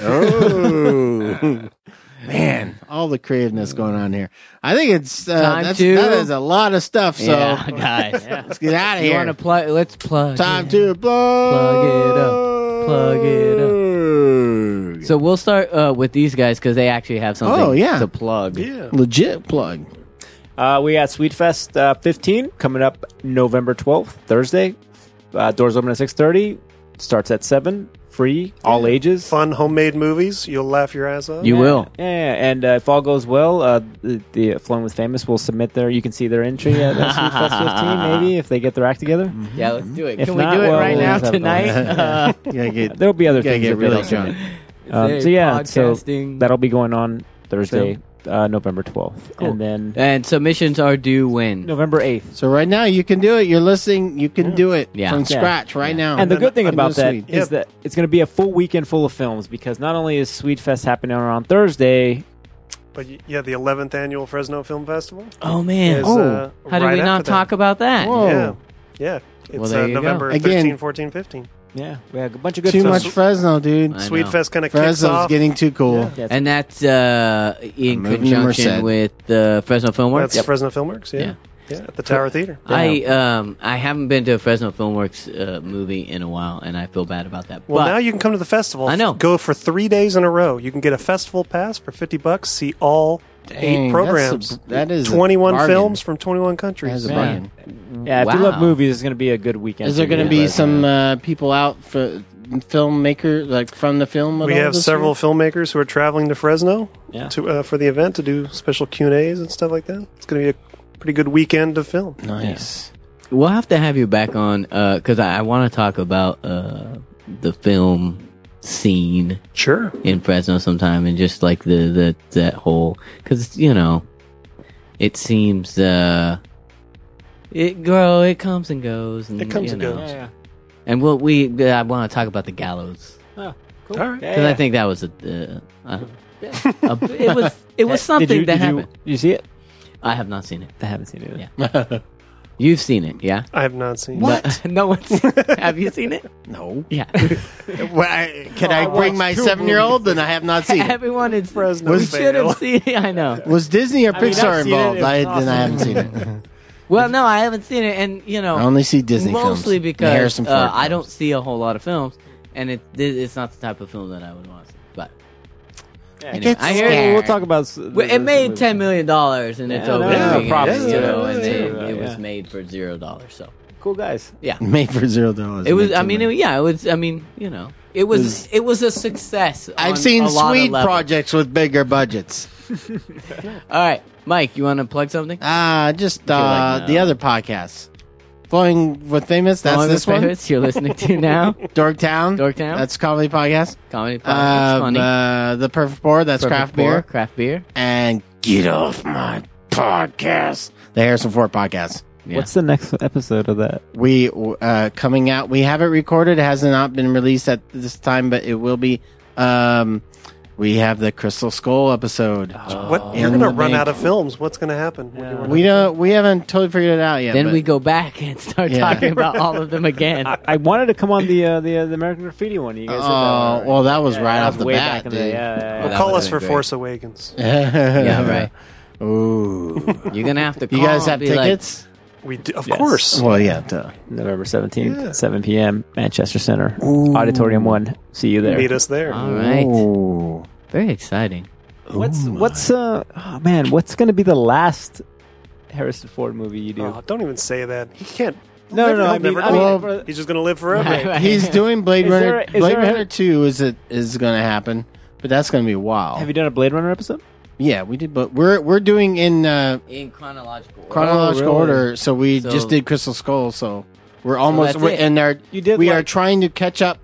Oh. Man, all the creativeness going on here. I think it's Time that to- is a lot of stuff. So yeah, guys. let's get out of You here. want to plug? Let's plug. Time it. to plug it up. Plug it up. So we'll start with these guys because they actually have something Oh, yeah. to plug. Yeah. Legit plug. We got Sweetfest 15 coming up November 12th, Thursday. Doors open at 6:30. Starts at 7. Free, all ages. Fun homemade movies. You'll laugh your ass off. You will. Yeah, and if all goes well, the Flowing with Famous will submit you can see their entry at Sweetfest 15, maybe, if they get their act together. Yeah, let's do it. If Can not, we do it well, right we'll now just have tonight? fun. You gotta get, There'll be other gotta things get that really they'll drunk. submit. So yeah, so podcasting. that'll be going on Thursday, November 12th. Cool. And then And submissions are due when? November 8th. So right now you can do it. You're listening. You can do it Yeah. from Yeah. scratch right now. And the good thing I'm about that sweet. is that it's going to be a full weekend full of films because not only is Sweetfest happening on Thursday, But yeah, the 11th annual Fresno Film Festival. Oh man! is, How did right we not after talk about that? Whoa. that. Yeah. It's Well, there you go. November Again- 13, 14, 15. yeah, we have a bunch of good Too films. much Fresno, dude. I know. Sweet Fest kind of kicks Fresno's off. getting too cool. Yeah, And that's in Moving to conjunction Merced. with Fresno Filmworks. That's Fresno Filmworks, yeah. Yeah, at the Tower Theater. I haven't been to a Fresno Filmworks movie in a while, and I feel bad about that. Well, but now you can come to the festival. I know. Go for 3 days in a row. You can get a festival pass for $50. See all Dang, 8 programs. that is a 21 bargain. films from 21 That countries. is a Man. bargain. Yeah, if you Wow. love movies, it's going to be a good weekend. Is there going to be some people out for filmmaker from the film? at We all have this several year? filmmakers who are traveling to Fresno Yeah. for the event to do special Q&As and stuff like that. It's going to be a pretty good weekend of film. Nice. We'll have to have you back on because I want to talk about the film scene Sure. in Fresno sometime, and just like that whole, because it seems it comes and goes, and It comes and goes. Yeah. and I want to talk about the gallows Oh, cool. All right. because I think that was it was something that happened. Did you see it? I have not seen it. I haven't seen it. Yeah. You've seen it, yeah? I have not seen What? No one's. Have you seen it? No. Yeah. Can I bring my 7-year-old? Then I have not seen it. Everyone is Fresno We Was- should have fail. seen it. I know. Was Disney or I mean, Pixar I've seen it. involved? It's Then I haven't seen awesome. it. Well, no, I haven't seen it, and I only see Disney mostly films. because Harrison Ford I films. don't see a whole lot of films, and it's not the type of film that I would want to see. But anyway, get I hear scared. We'll talk about. it made $10 million in its Yeah, opening no, weekend, props and to it it. was Yeah. made for $0. So Cool guys. yeah, Made for $0. it was. Made I too mean, much. it was. It was a success. I've on seen a lot of sweet levels. projects with bigger budgets. All right, Mike, you want to plug something? Just like no. the other podcasts. Flowing with Famous, that's Following this the one. favorites you're listening to now. Dorktown. Dorktown. That's a comedy podcast. Comedy podcast. Funny. The Perfect Pour, that's Perfect craft Pour, beer. Craft beer. And Get Off My Podcast. The Harrison Ford podcast. Yeah. What's the next episode of that? We coming out. We have it recorded. It has not been released at this time, but it will be. We have the Crystal Skull episode. What? In You're going to the run bank. out of films. What's going to happen? What do you wanna- We don't. We haven't totally figured it out yet. Then but we go back and start Yeah. talking about all of them again. I wanted to come on the American Graffiti one. You guys said that Oh, one, well, that was Yeah, right that off was the way bat, back in the day. dude. Yeah, Well, that Call would've us for been great. Force Awakens. Yeah, right. Ooh. You're gonna have to. Call You guys have and be like, tickets? We do, of Yes. course. Well, yeah. Duh. November 17th, Yeah. 7 p.m., Manchester Center, Ooh. Auditorium 1. See you there. Meet us there. all right. Ooh. Very exciting. What's oh man, what's going to be the last Harrison Ford movie you do? Oh, don't even say that. He can't. no, he'll I never mean, know. for- He's just going to live forever. Right, right. He's doing Blade Is Runner. there- is Blade there a- Runner 2 is going to happen, but that's going to be a while. have you done a Blade Runner episode? Yeah, we did, but we're doing in In chronological order. chronological really? order. So we So- just did Crystal Skull. So we're almost that's we're, it. and there. You did. We like, are trying to catch up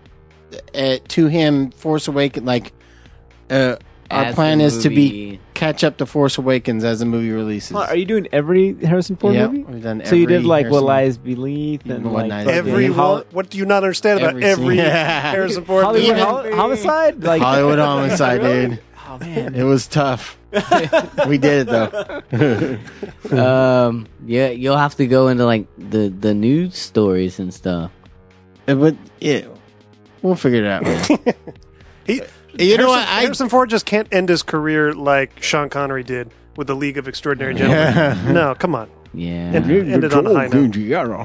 to him. Force Awakens. Our As plan the is to be movie- catch up to Force Awakens as the movie releases. Are you doing every Harrison Ford Yep, movie? we've done So you did every like What Harrison- Lies Beneath and What like Lies fucking Beneath. What do you not understand about Every every scene. Harrison Ford Hollywood movie? Homicide? Like Hollywood Homicide, Really? dude. Oh man. It was tough. We did it though. Yeah, you'll have to go into like the news stories and stuff. But yeah, we'll figure it out. Man. He, You know what? Harrison Ford just can't end his career like Sean Connery did with the League of Extraordinary Gentlemen. No, come on. Yeah. Ended on a high note.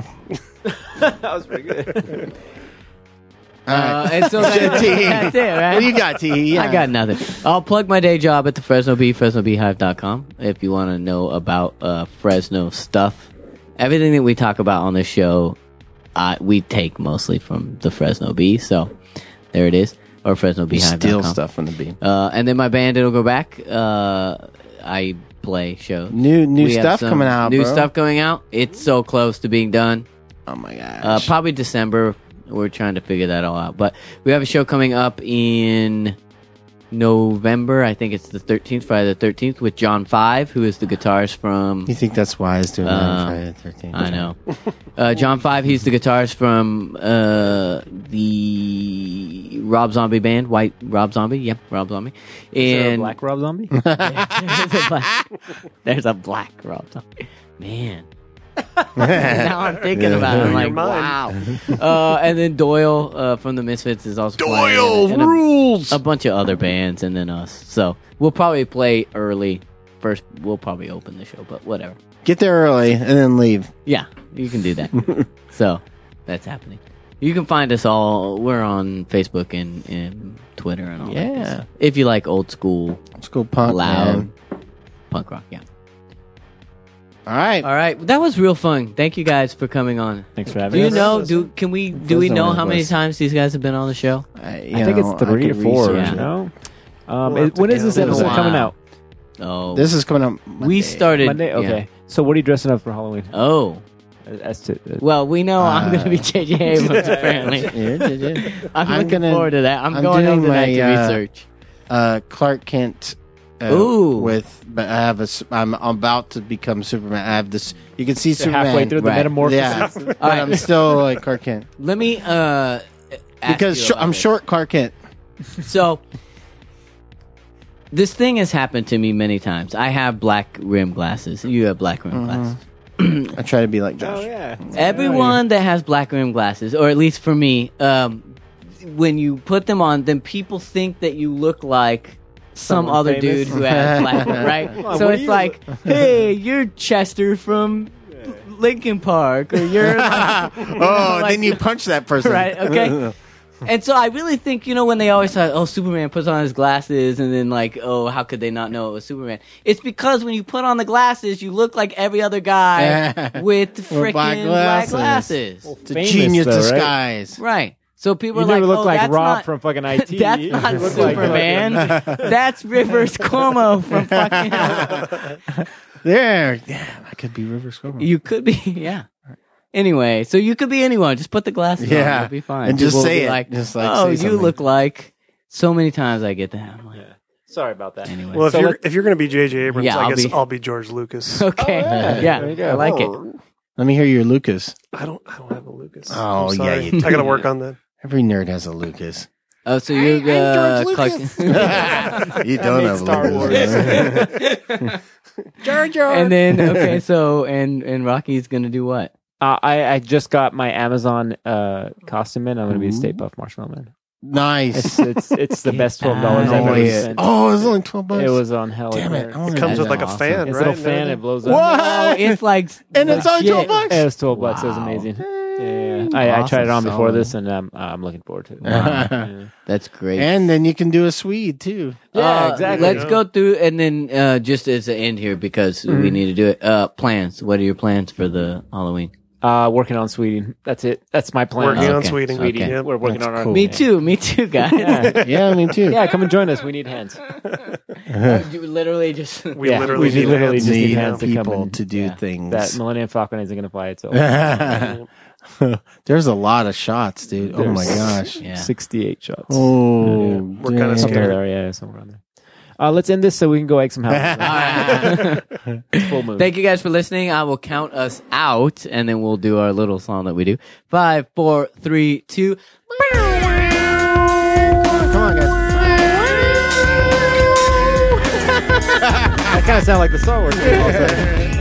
That was pretty good. All right. And so that's it, right? What do you got, T? Yeah. I got nothing. I'll plug my day job at the Fresno Bee, FresnoBeehive.com. If you want to know about Fresno stuff, everything that we talk about on this show, we take mostly from the Fresno Bee. So there it is, or FresnoBeehive.com. Steal stuff from the beat. And then my band, It'll Go Back. I play shows. New We have stuff some coming out. New bro. stuff coming out. It's so close to being done. Oh my gosh. Probably December. We're trying to figure that all out. But we have a show coming up in November. I think it's the 13th, Friday the 13th, with John Five, who is the guitarist from... You think that's wise doing that on Friday the 13th? I know. John Five, he's the guitarist from the Rob Zombie band, White Rob Zombie. Yep, Rob Zombie. Is there a And Black Rob Zombie? there's a black Rob Zombie. Man. Now I'm thinking about it. I'm like, Your mind. wow. And then Doyle from the Misfits is also playing. And rules. a bunch of other bands, and then us. So we'll probably play early. First, we'll probably open the show, but whatever. Get there early and then leave. Yeah, you can do that. So that's happening. You can find us all. We're on Facebook and Twitter and all that. good Yeah. stuff. If you like old school, School punk. loud Man. punk rock, yeah. All right. All right, that was real fun. Thank you guys for coming on. Thanks for Do having you us. know? Do we Fresno know was how many blessed. times these guys have been on the show? I think it's 3 or 4. research You it. know. We'll have to When is this count. episode Wow. coming out? Oh, This is coming up. Monday. we started Monday. Okay. yeah. So what are you dressing up for Halloween? Oh, As to Well, we know I'm going to be J.J. Abrams, apparently. I'm looking forward to that. I'm going doing over that to my, research. Clark Kent. Ooh. But I'm about to become Superman. I have this. You can see Superman halfway through the right. metamorphosis. Yeah, but I'm still like Clark Kent Let me ask because you about I'm this. short Clark Kent. So, this thing has happened to me many times. I have black rim glasses. You have black rim glasses. I try to be like Josh. Oh yeah. Everyone that has black rim glasses, or at least for me, when you put them on, then people think that you look like some Someone other famous. dude who has black rim, right? on, So what it's do you like, hey, you're Chester from Lincoln Park, or you're Oh, like- then you punch that person. right? Okay. And so I really think, when they always say, oh, Superman puts on his glasses, and then like, oh, how could they not know it was Superman? It's because when you put on the glasses, you look like every other guy with freaking black glasses. It's a Famous, genius though, right? disguise. Right. So people You are never like, look oh, like that's Rob not, from fucking IT. that's You not look like Superman. That's Rivers Cuomo from fucking... There, yeah, I could be Rivers Cuomo. You could be, yeah. Anyway, so you could be anyone. Just put the glasses on. Yeah. It'll be fine. And just People will say be it. Like, Just, like, oh, say you something. look like... So many times I get that. I'm like, Sorry about that. anyway. Well, So if you're going to be J.J. Abrams, Yeah, I I'll guess be- I'll be George Lucas. Okay. There you go. I like it. Let me hear your Lucas. I don't have a Lucas. Oh, I'm yeah, sorry. you do. I got to work on that. Every nerd has a Lucas. Oh, so you're I'm George Clark. Lucas. You don't have Star a Lucas. George. And then and Rocky's gonna do what? I just got my Amazon costume in. I'm going to be a Stay Puft Marshmallow Man. Nice. It's the best $12 I've ever Nice. spent. Oh, it's only $12. It was on hell. Damn it. I wanna It comes do with like that. a fan, It's right? a little fan. It blows up. What? No, it's like And it's only legit. $12. It was $12. It was Wow. amazing. Yeah. I tried it on before Awesome. this, and I'm looking forward to it. Yeah. That's great. And then you can do a Swede too. Yeah, exactly. Let's go through and then just as an end here because we need to do it. Plans. What are your plans for the Halloween? Working on Sweeting. That's it. That's my plan. Working on Okay. Sweeting. Okay. Yep. We're working That's on our. cool. Me too, guys. Yeah. Yeah, me too. Yeah, come and join us. We need hands. You literally just We Yeah, literally we need literally hands. just need Need hands to come people in. to do Yeah. things. That Millennium Falcon isn't going to fly itself. There's a lot of shots, dude. Oh my There's- gosh. yeah. 68 shots. Oh, We're kinda damn. scared. Somewhere there, yeah, somewhere around there. Let's end this so we can go egg some houses. Full moon. Thank you guys for listening. I will count us out, and then we'll do our little song that we do. 5, 4, 3, 2. Come on, guys. That kind of sound like the Star Wars thing. Also.